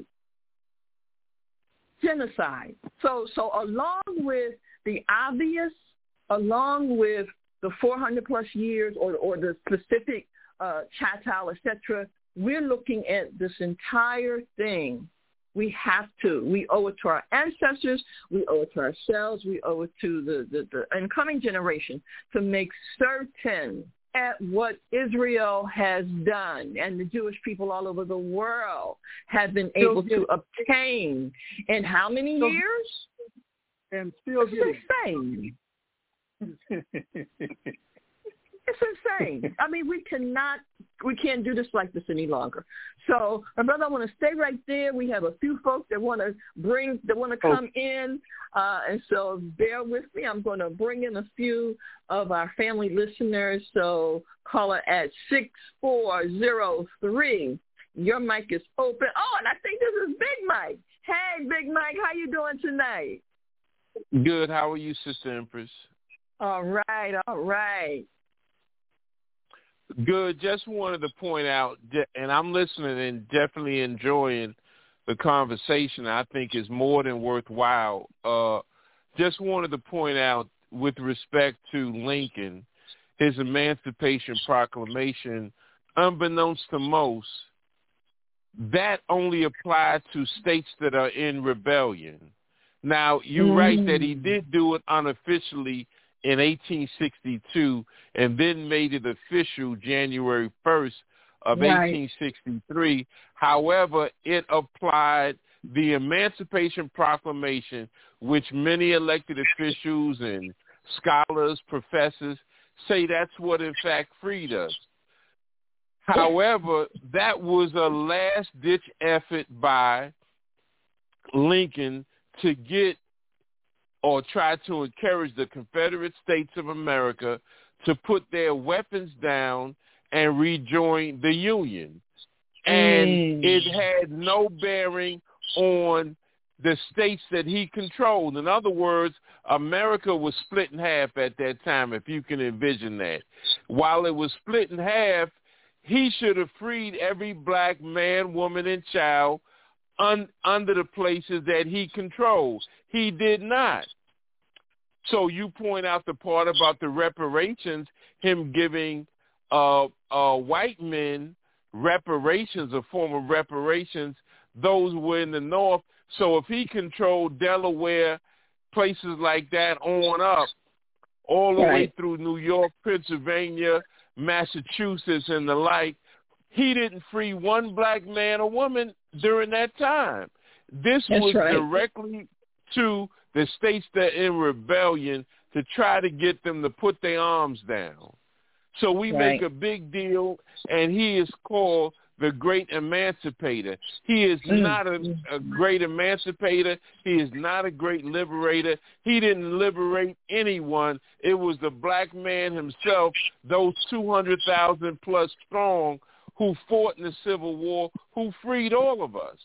Genocide. So, so along with the obvious, along with the four hundred plus years or, or the specific uh, chattel, et cetera, we're looking at this entire thing. We have to. We owe it to our ancestors. We owe it to ourselves. We owe it to the, the, the incoming generation to make certain at what Israel has done and the Jewish people all over the world have been able to obtain in how many years? And still it's insane. It's insane. I mean, we cannot, we can't do this like this any longer. So, my brother, I want to stay right there. We have a few folks that want to bring, that want to come oh. in, uh, and so bear with me. I'm going to bring in a few of our family listeners. So, caller at six four zero three. Your mic is open. Oh, and I think this is Big Mike. Hey, Big Mike, how you doing tonight? Good. How are you, Sister Empress? All right, all right. Good. Just wanted to point out, and I'm listening and definitely enjoying the conversation. I think is more than worthwhile. Uh, just wanted to point out, with respect to Lincoln, his Emancipation Proclamation, unbeknownst to most, that only applied to states that are in rebellion. Now, you're mm. right that he did do it unofficially in eighteen sixty-two, and then made it official January first of right. eighteen sixty-three. However, it applied the Emancipation Proclamation, which many elected officials and scholars, professors say that's what in fact freed us. However, that was a last-ditch effort by Lincoln to get or try to encourage the Confederate States of America to put their weapons down and rejoin the Union. And mm. it had no bearing on the states that he controlled. In other words, America was split in half at that time, if you can envision that. While it was split in half, he should have freed every black man, woman, and child un, under the places that he controlled. He did not. So you point out the part about the reparations, him giving uh, uh, white men reparations, a form of reparations. Those were in the North. So if he controlled Delaware, places like that on up, all the right. way through New York, Pennsylvania, Massachusetts, and the like, he didn't free one black man or woman during that time. This That's was right. directly to the states that are in rebellion to try to get them to put their arms down. So we right. make a big deal, and he is called the great emancipator. He is mm. not a, a great emancipator. He is not a great liberator. He didn't liberate anyone. It was the black man himself, those two hundred thousand plus strong who fought in the Civil War, who freed all of us.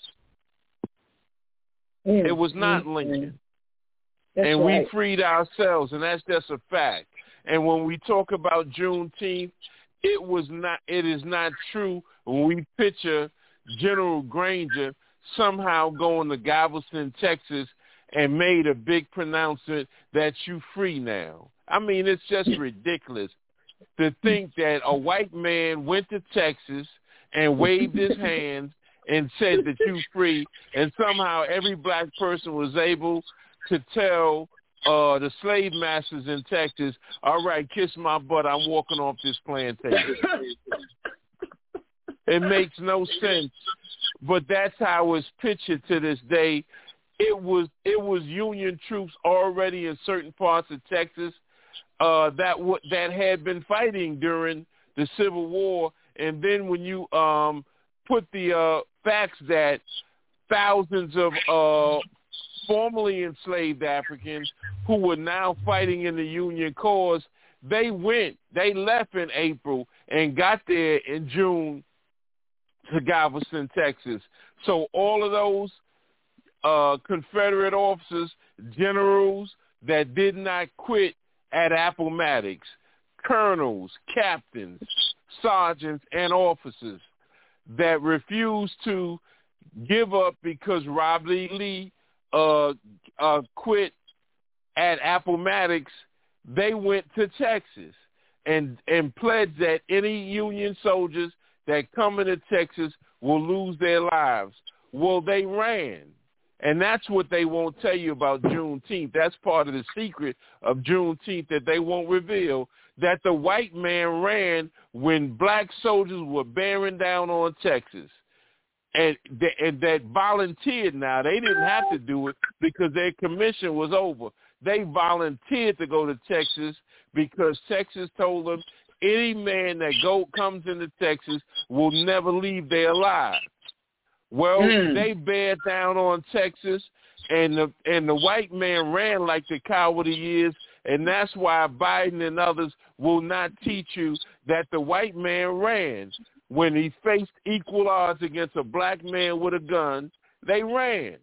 Mm. It was not mm. Lincoln. That's and right. we freed ourselves, and that's just a fact. And when we talk about Juneteenth, it was not. It is not true when we picture General Granger somehow going to Galveston, Texas, and made a big pronouncement that you free now. I mean, it's just ridiculous to think that a white man went to Texas and waved his hands and said that you free, and somehow every black person was able to tell uh, the slave masters in Texas, all right, kiss my butt, I'm walking off this plantation. It makes no sense, but that's how it's pictured to this day. It was it was Union troops already in certain parts of Texas uh, that w- that had been fighting during the Civil War, and then when you um, put the uh, facts that thousands of uh, formerly enslaved Africans who were now fighting in the Union cause, they went, they left in April and got there in June to Galveston, Texas. So all of those uh, Confederate officers, generals that did not quit at Appomattox, colonels, captains, sergeants, and officers that refused to give up because Robert E. Lee uh, uh, quit at Appomattox, they went to Texas and, and pledged that any Union soldiers that come into Texas will lose their lives. Well, they ran. And that's what they won't tell you about Juneteenth. That's part of the secret of Juneteenth that they won't reveal, that the white man ran when black soldiers were bearing down on Texas. And, th- and that volunteered now. They didn't have to do it because their commission was over. They volunteered to go to Texas because Texas told them any man that go comes into Texas will never leave there alive. Well, mm. they bear down on Texas, and the and the white man ran like the coward he is, and that's why Biden and others will not teach you that the white man ran. When he faced equal odds against a black man with a gun, they ran.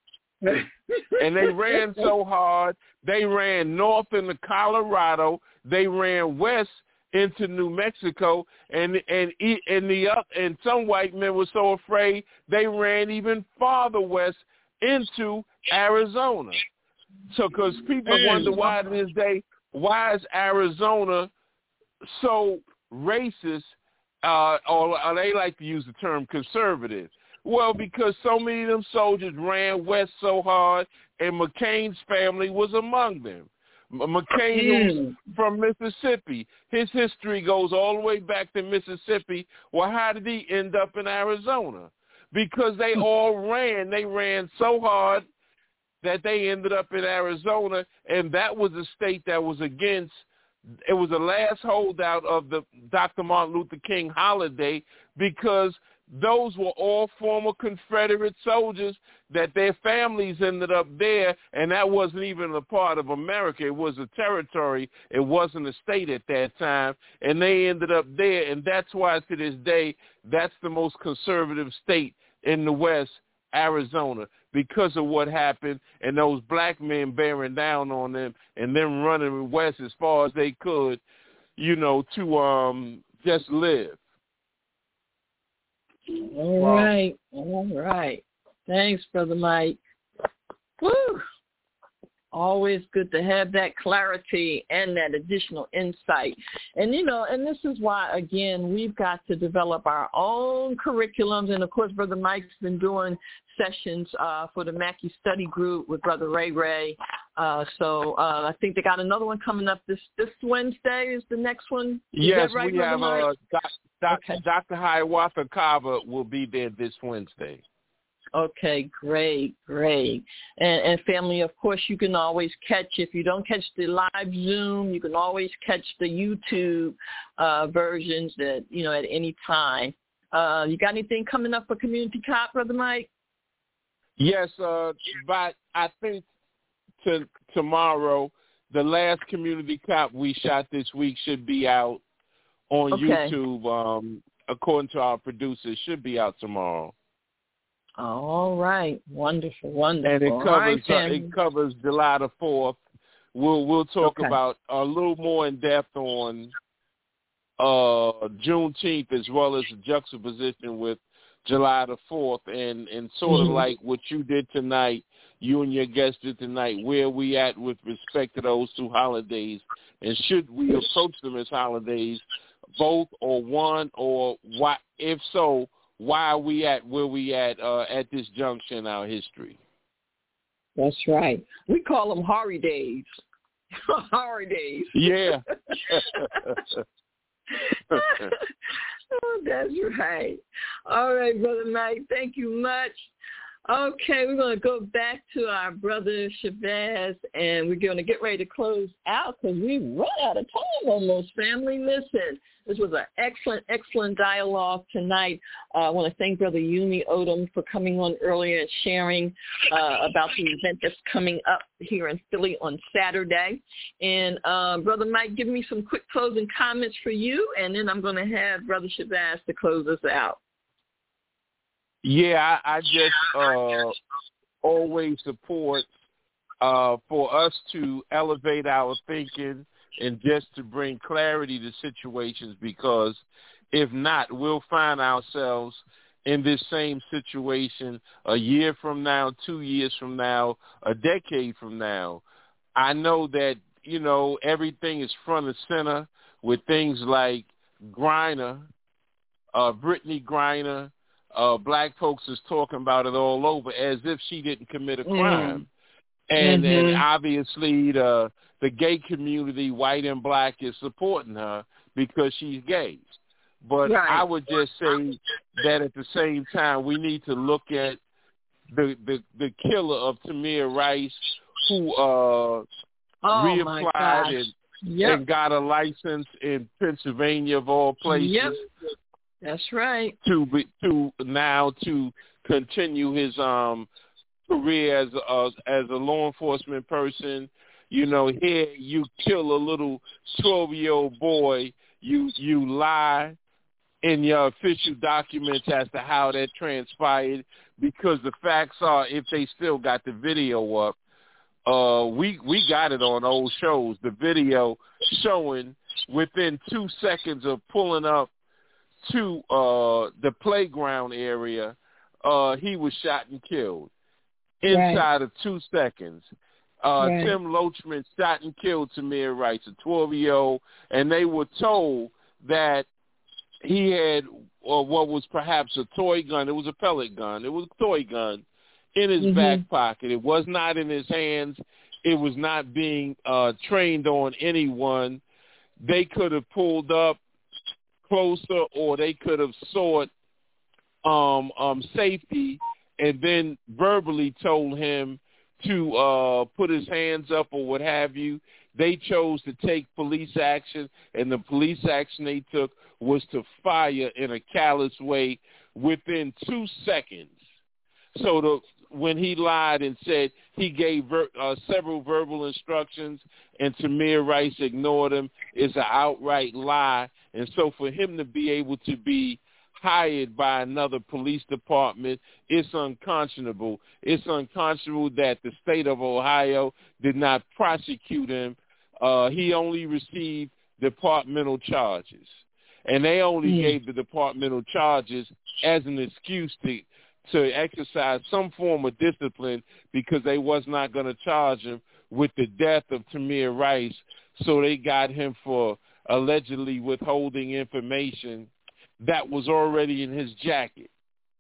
And they ran so hard, they ran north into Colorado, they ran west into New Mexico, and and and the up and some white men were so afraid they ran even farther west into Arizona. So, because people wonder why to this day, why is Arizona so racist? Uh, or, or they like to use the term conservative. Well, because so many of them soldiers ran west so hard, and McCain's family was among them. McCain was from Mississippi. His history goes all the way back to Mississippi. Well, how did he end up in Arizona? because they all ran. They ran so hard that they ended up in Arizona, and that was a state that was against, it was the last holdout of the Doctor Martin Luther King holiday, because those were all former Confederate soldiers that their families ended up there, and that wasn't even a part of America. It was a territory. It wasn't a state at that time, and they ended up there, and that's why to this day that's the most conservative state in the West, Arizona, because of what happened and those black men bearing down on them and them running west as far as they could, you know, to um just live. All wow. right. All right. Thanks, Brother Mike. Woo! Always good to have that clarity and that additional insight. And, you know, and this is why, again, we've got to develop our own curriculums. And, of course, Brother Mike's been doing sessions uh, for the Mackey Study Group with Brother Ray Ray. Uh, so uh, I think they got another one coming up this, this Wednesday is the next one. Is yes, that right, we Brother have Mike? uh, doc, doc, okay. Doctor Hiawatha Kava will be there this Wednesday. Okay, great, great. And, and family, of course, you can always catch, if you don't catch the live Zoom, you can always catch the YouTube uh, versions that, you know, at any time. Uh, you got anything coming up for Community Cop, Brother Mike? Yes, uh, but I think to tomorrow, the last Community Cop we shot this week should be out on okay. YouTube. Um, according to our producers, should be out tomorrow. All right, wonderful, wonderful. And it covers right, uh, it covers July the fourth. We'll we'll talk okay. about a little more in depth on uh, Juneteenth, as well as the juxtaposition with July the fourth, and and sort of mm-hmm. like what you did tonight, you and your guest did tonight. Where we at with respect to those two holidays, and should we approach them as holidays, both or one, or why? If so, why are we at where we at uh, at this junction in our history? That's right. We call them horror days. horror days. Yeah. Oh, that's right. All right, Brother Mike, thank you much. Okay, we're going to go back to our brother Shabazz, and we're going to get ready to close out because we run out of time almost, family. Listen, this was an excellent, excellent dialogue tonight. Uh, I want to thank Brother Yumi Odom for coming on earlier and sharing uh, about the event that's coming up here in Philly on Saturday. And uh, Brother Mike, give me some quick closing comments for you, and then I'm going to have Brother Shabazz to close us out. Yeah, I, I just uh, always support uh, for us to elevate our thinking and just to bring clarity to situations, because if not, we'll find ourselves in this same situation a year from now, two years from now, a decade from now. I know that, you know, everything is front and center with things like Griner, uh, Brittany Griner. Uh, black folks is talking about it all over as if she didn't commit a crime. Mm. And mm-hmm. and obviously the the gay community, white and black, is supporting her because she's gay. But right. I would just say that at the same time, we need to look at the the, the killer of Tamir Rice, who uh, oh, reapplied and, yep. and got a license in Pennsylvania, of all places. Yep. That's right. To be, to now to continue his um career as a, as a law enforcement person. You know, here you kill a little twelve-year-old boy. You you lie in your official documents as to how that transpired, because the facts are, if they still got the video up, uh, we we got it on old shows. The video showing within two seconds of pulling up to uh, the playground area, uh, he was shot and killed inside right. of two seconds. Uh, right. Tim Loachman shot and killed Tamir Rice, a twelve-year-old, and they were told that he had uh, what was perhaps a toy gun. It was a pellet gun. It was a toy gun in his mm-hmm. back pocket. It was not in his hands. It was not being uh, trained on anyone. They could have pulled up closer, or they could have saw it um, um, safety, and then verbally told him to uh, put his hands up or what have you. They chose to take police action, and the police action they took was to fire in a callous way within two seconds. So the, when he lied and said he gave ver, uh, several verbal instructions and Tamir Rice ignored him, is an outright lie. And so for him to be able to be hired by another police department, it's unconscionable. It's unconscionable that the state of Ohio did not prosecute him. Uh, he only received departmental charges. And they only mm. gave the departmental charges as an excuse to to exercise some form of discipline because they was not going to charge him with the death of Tamir Rice. So they got him for allegedly withholding information that was already in his jacket.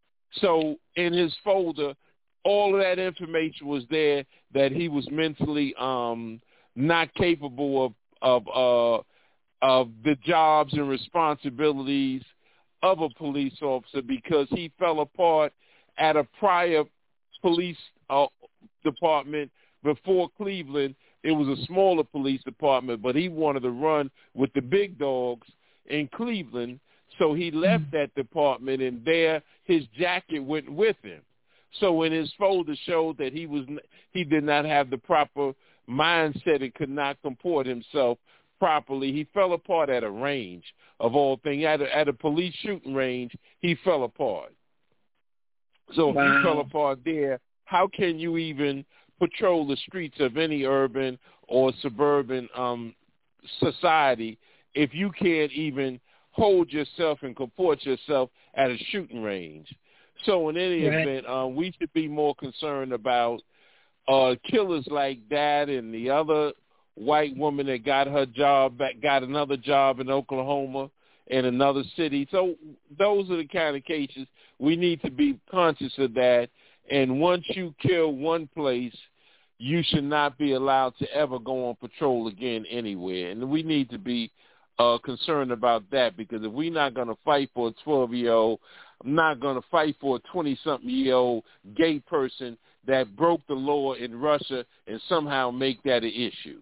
So in his folder, all of that information was there that he was mentally um, not capable of of uh, of the jobs and responsibilities of a police officer because he fell apart at a prior police uh, department before Cleveland. It was a smaller police department, but he wanted to run with the big dogs in Cleveland. So he left that department, and there his jacket went with him. So when his folder showed that he was he did not have the proper mindset and could not comport himself properly, he fell apart at a range of all things. At a, at a police shooting range, he fell apart. So if wow. you fell apart there, how can you even patrol the streets of any urban or suburban um, society if you can't even hold yourself and comport yourself at a shooting range? So in any right. event, uh, we should be more concerned about uh, killers like that and the other white woman that got her job back, got another job in Oklahoma in another city. So those are the kind of cases we need to be conscious of that. And once you kill one place, you should not be allowed to ever go on patrol again anywhere. And we need to be uh, concerned about that, because if we're not going to fight for a twelve-year-old, I'm not going to fight for a twenty-something-year-old gay person that broke the law in Russia and somehow make that an issue.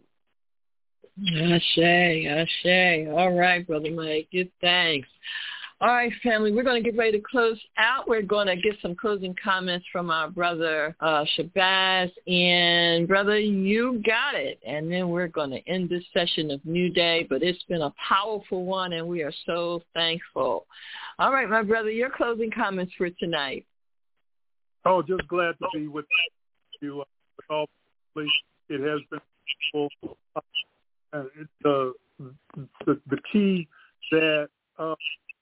Ashe, ashe. All right, Brother Mike, good thanks. All right, family, we're going to get ready to close out. We're going to get some closing comments from our brother uh, Shabazz. And, brother, you got it. And then we're going to end this session of New Day. But it's been a powerful one, and we are so thankful. All right, my brother, your closing comments for tonight. Oh, just glad to be with you. Uh, it has been full. Uh, it, uh, the, the key that uh,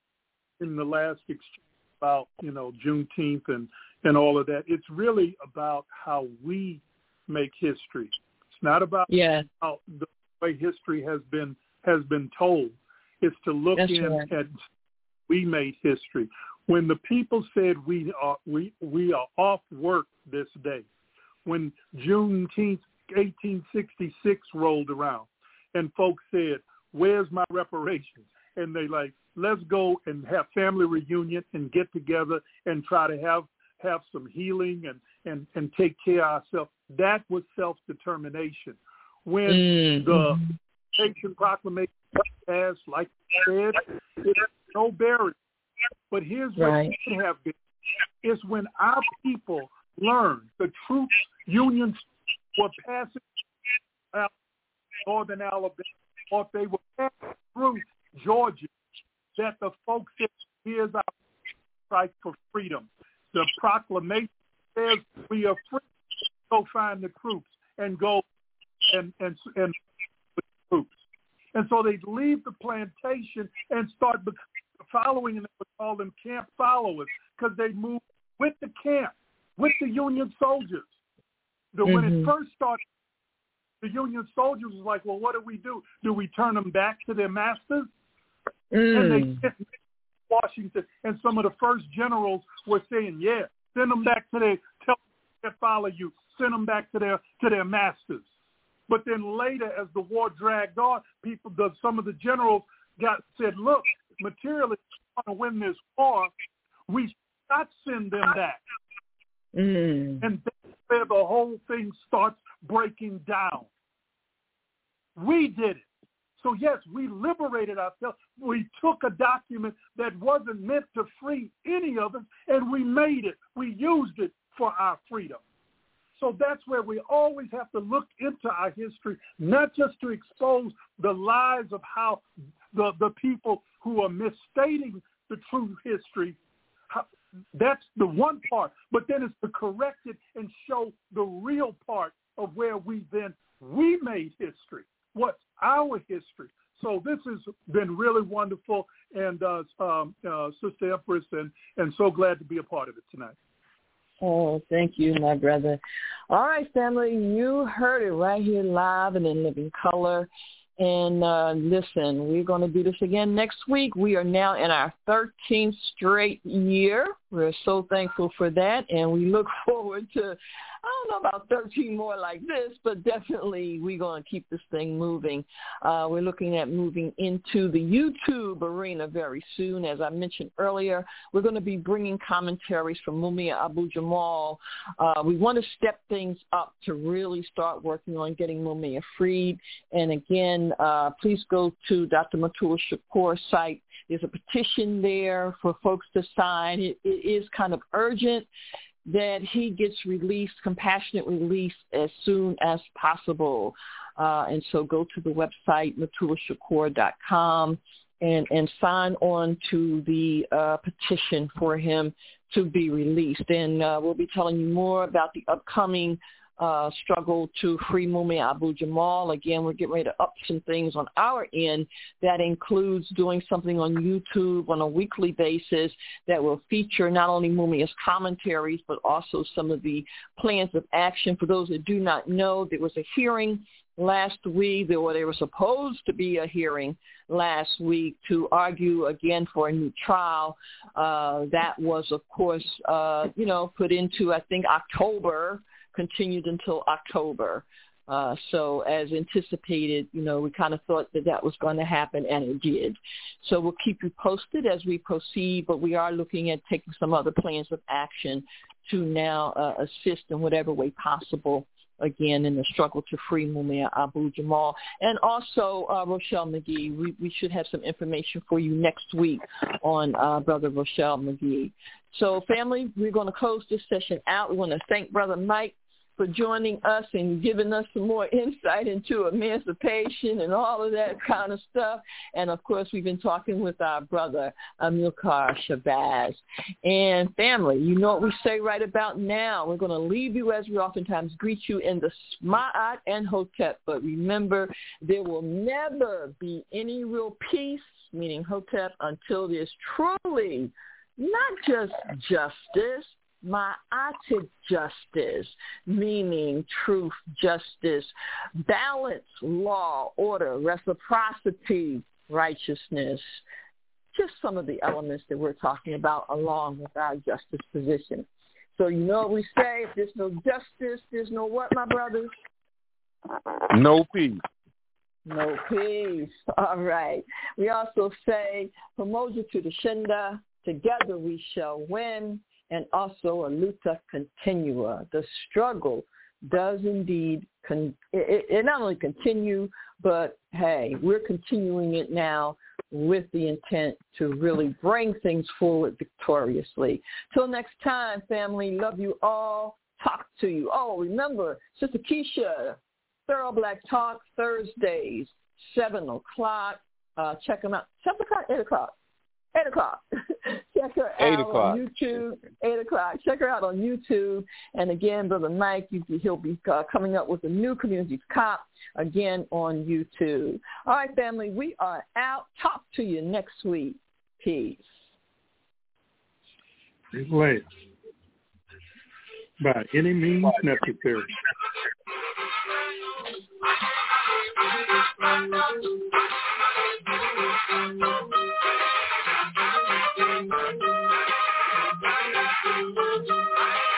in the last exchange about, you know, Juneteenth and, and all of that, it's really about how we make history. It's not about yeah. how the way history has been has been told. It's to look That's in right. at we made history. When the people said we are we we are off work this day, when Juneteenth eighteen sixty-six rolled around, and folks said, "Where's my reparations?" And they like, let's go and have family reunion and get together and try to have have some healing and, and, and take care of ourselves. That was self-determination. When mm-hmm. the Nation Proclamation passed, like you said, it's no barrier. But here's what right. it should have been. It's when our people learned the troops, unions were passing out northern Alabama, or if they were passing through Georgia, that the folks said, here's our fight for freedom. The proclamation says we are free. Go find the troops and go and and and with the troops. And so they leave the plantation and start following, and they would call them camp followers, because they move with the camp, with the Union soldiers. So mm-hmm. when it first started, the Union soldiers was like, well, what do we do? Do we turn them back to their masters? Mm. And they sent Washington, and some of the first generals were saying, yeah, send them back to their, tell them to follow you, send them back to their to their masters. But then later, as the war dragged on, people, the, some of the generals got said, look, materially, we want to win this war, we not send them that. Mm. And that's where the whole thing starts breaking down. We did it. So, yes, we liberated ourselves. We took a document that wasn't meant to free any of us, and we made it. We used it for our freedom. So that's where we always have to look into our history, not just to expose the lies of how the, the people who are misstating the true history. How, that's the one part. But then it's to correct it and show the real part of where we then, we made history. What's our history? So this has been really wonderful, and uh, um, uh, Sister Empress, and, and so glad to be a part of it tonight. Oh, thank you, my brother. All right, family, you heard it right here live and in living color. And uh, listen, we're going to do this again next week. We are now in our thirteenth straight year. We're so thankful for that, and we look forward to, I don't know about thirteen more like this, but definitely we're going to keep this thing moving. Uh, we're looking at moving into the YouTube arena very soon. As I mentioned earlier, we're going to be bringing commentaries from Mumia Abu-Jamal. Uh, we want to step things up to really start working on getting Mumia freed. And again, uh, please go to Doctor Motula Shakur's site. There's a petition there for folks to sign. It, it is kind of urgent that he gets released, compassionate release, as soon as possible. Uh, and so go to the website, motula shakur dot com, and, and sign on to the uh, petition for him to be released. And uh, we'll be telling you more about the upcoming Uh, struggle to free Mumia Abu-Jamal. Again, we're getting ready to up some things on our end. That includes doing something on YouTube on a weekly basis that will feature not only Mumia's commentaries, but also some of the plans of action. For those that do not know, there was a hearing last week. There were, there was supposed to be a hearing last week to argue again for a new trial. Uh, that was, of course, uh, you know, put into, I think, October, continued until October. Uh, so as anticipated, you know, we kind of thought that that was going to happen, and it did. So we'll keep you posted as we proceed, but we are looking at taking some other plans of action to now uh, assist in whatever way possible, again, in the struggle to free Mumia Abu-Jamal. And also, uh, Rochelle McGee, we, we should have some information for you next week on uh, Brother Rochelle McGee. So, family, we're going to close this session out. We want to thank Brother Mike for joining us and giving us some more insight into emancipation and all of that kind of stuff. And, of course, we've been talking with our brother, Amilcar Shabazz. And, family, you know what we say right about now. We're going to leave you as we oftentimes greet you in the Ma'at and Hotep. But remember, there will never be any real peace, meaning Hotep, until there's truly not just justice, ma'ated justice, meaning truth, justice, balance, law, order, reciprocity, righteousness, just some of the elements that we're talking about along with our justice position. So you know what we say, if there's no justice, there's no what, my brothers? No peace. No peace. All right. We also say, Pamoja to the Shinda, together we shall win. And also a luta continua. The struggle does indeed, con- it, it not only continue, but hey, we're continuing it now with the intent to really bring things forward victoriously. Till next time, family, love you all. Talk to you. Oh, remember, Sister Keisha, Thorough Black Talk, Thursdays, seven o'clock. Uh, check them out. seven o'clock, eight o'clock. eight o'clock. Check her eight out o'clock. on YouTube. eight o'clock. Check her out on YouTube. And again, Brother Mike, you, he'll be uh, coming up with a new Community Cop again on YouTube. All right, family, we are out. Talk to you next week. Peace. Late. By any means necessary. Thank you.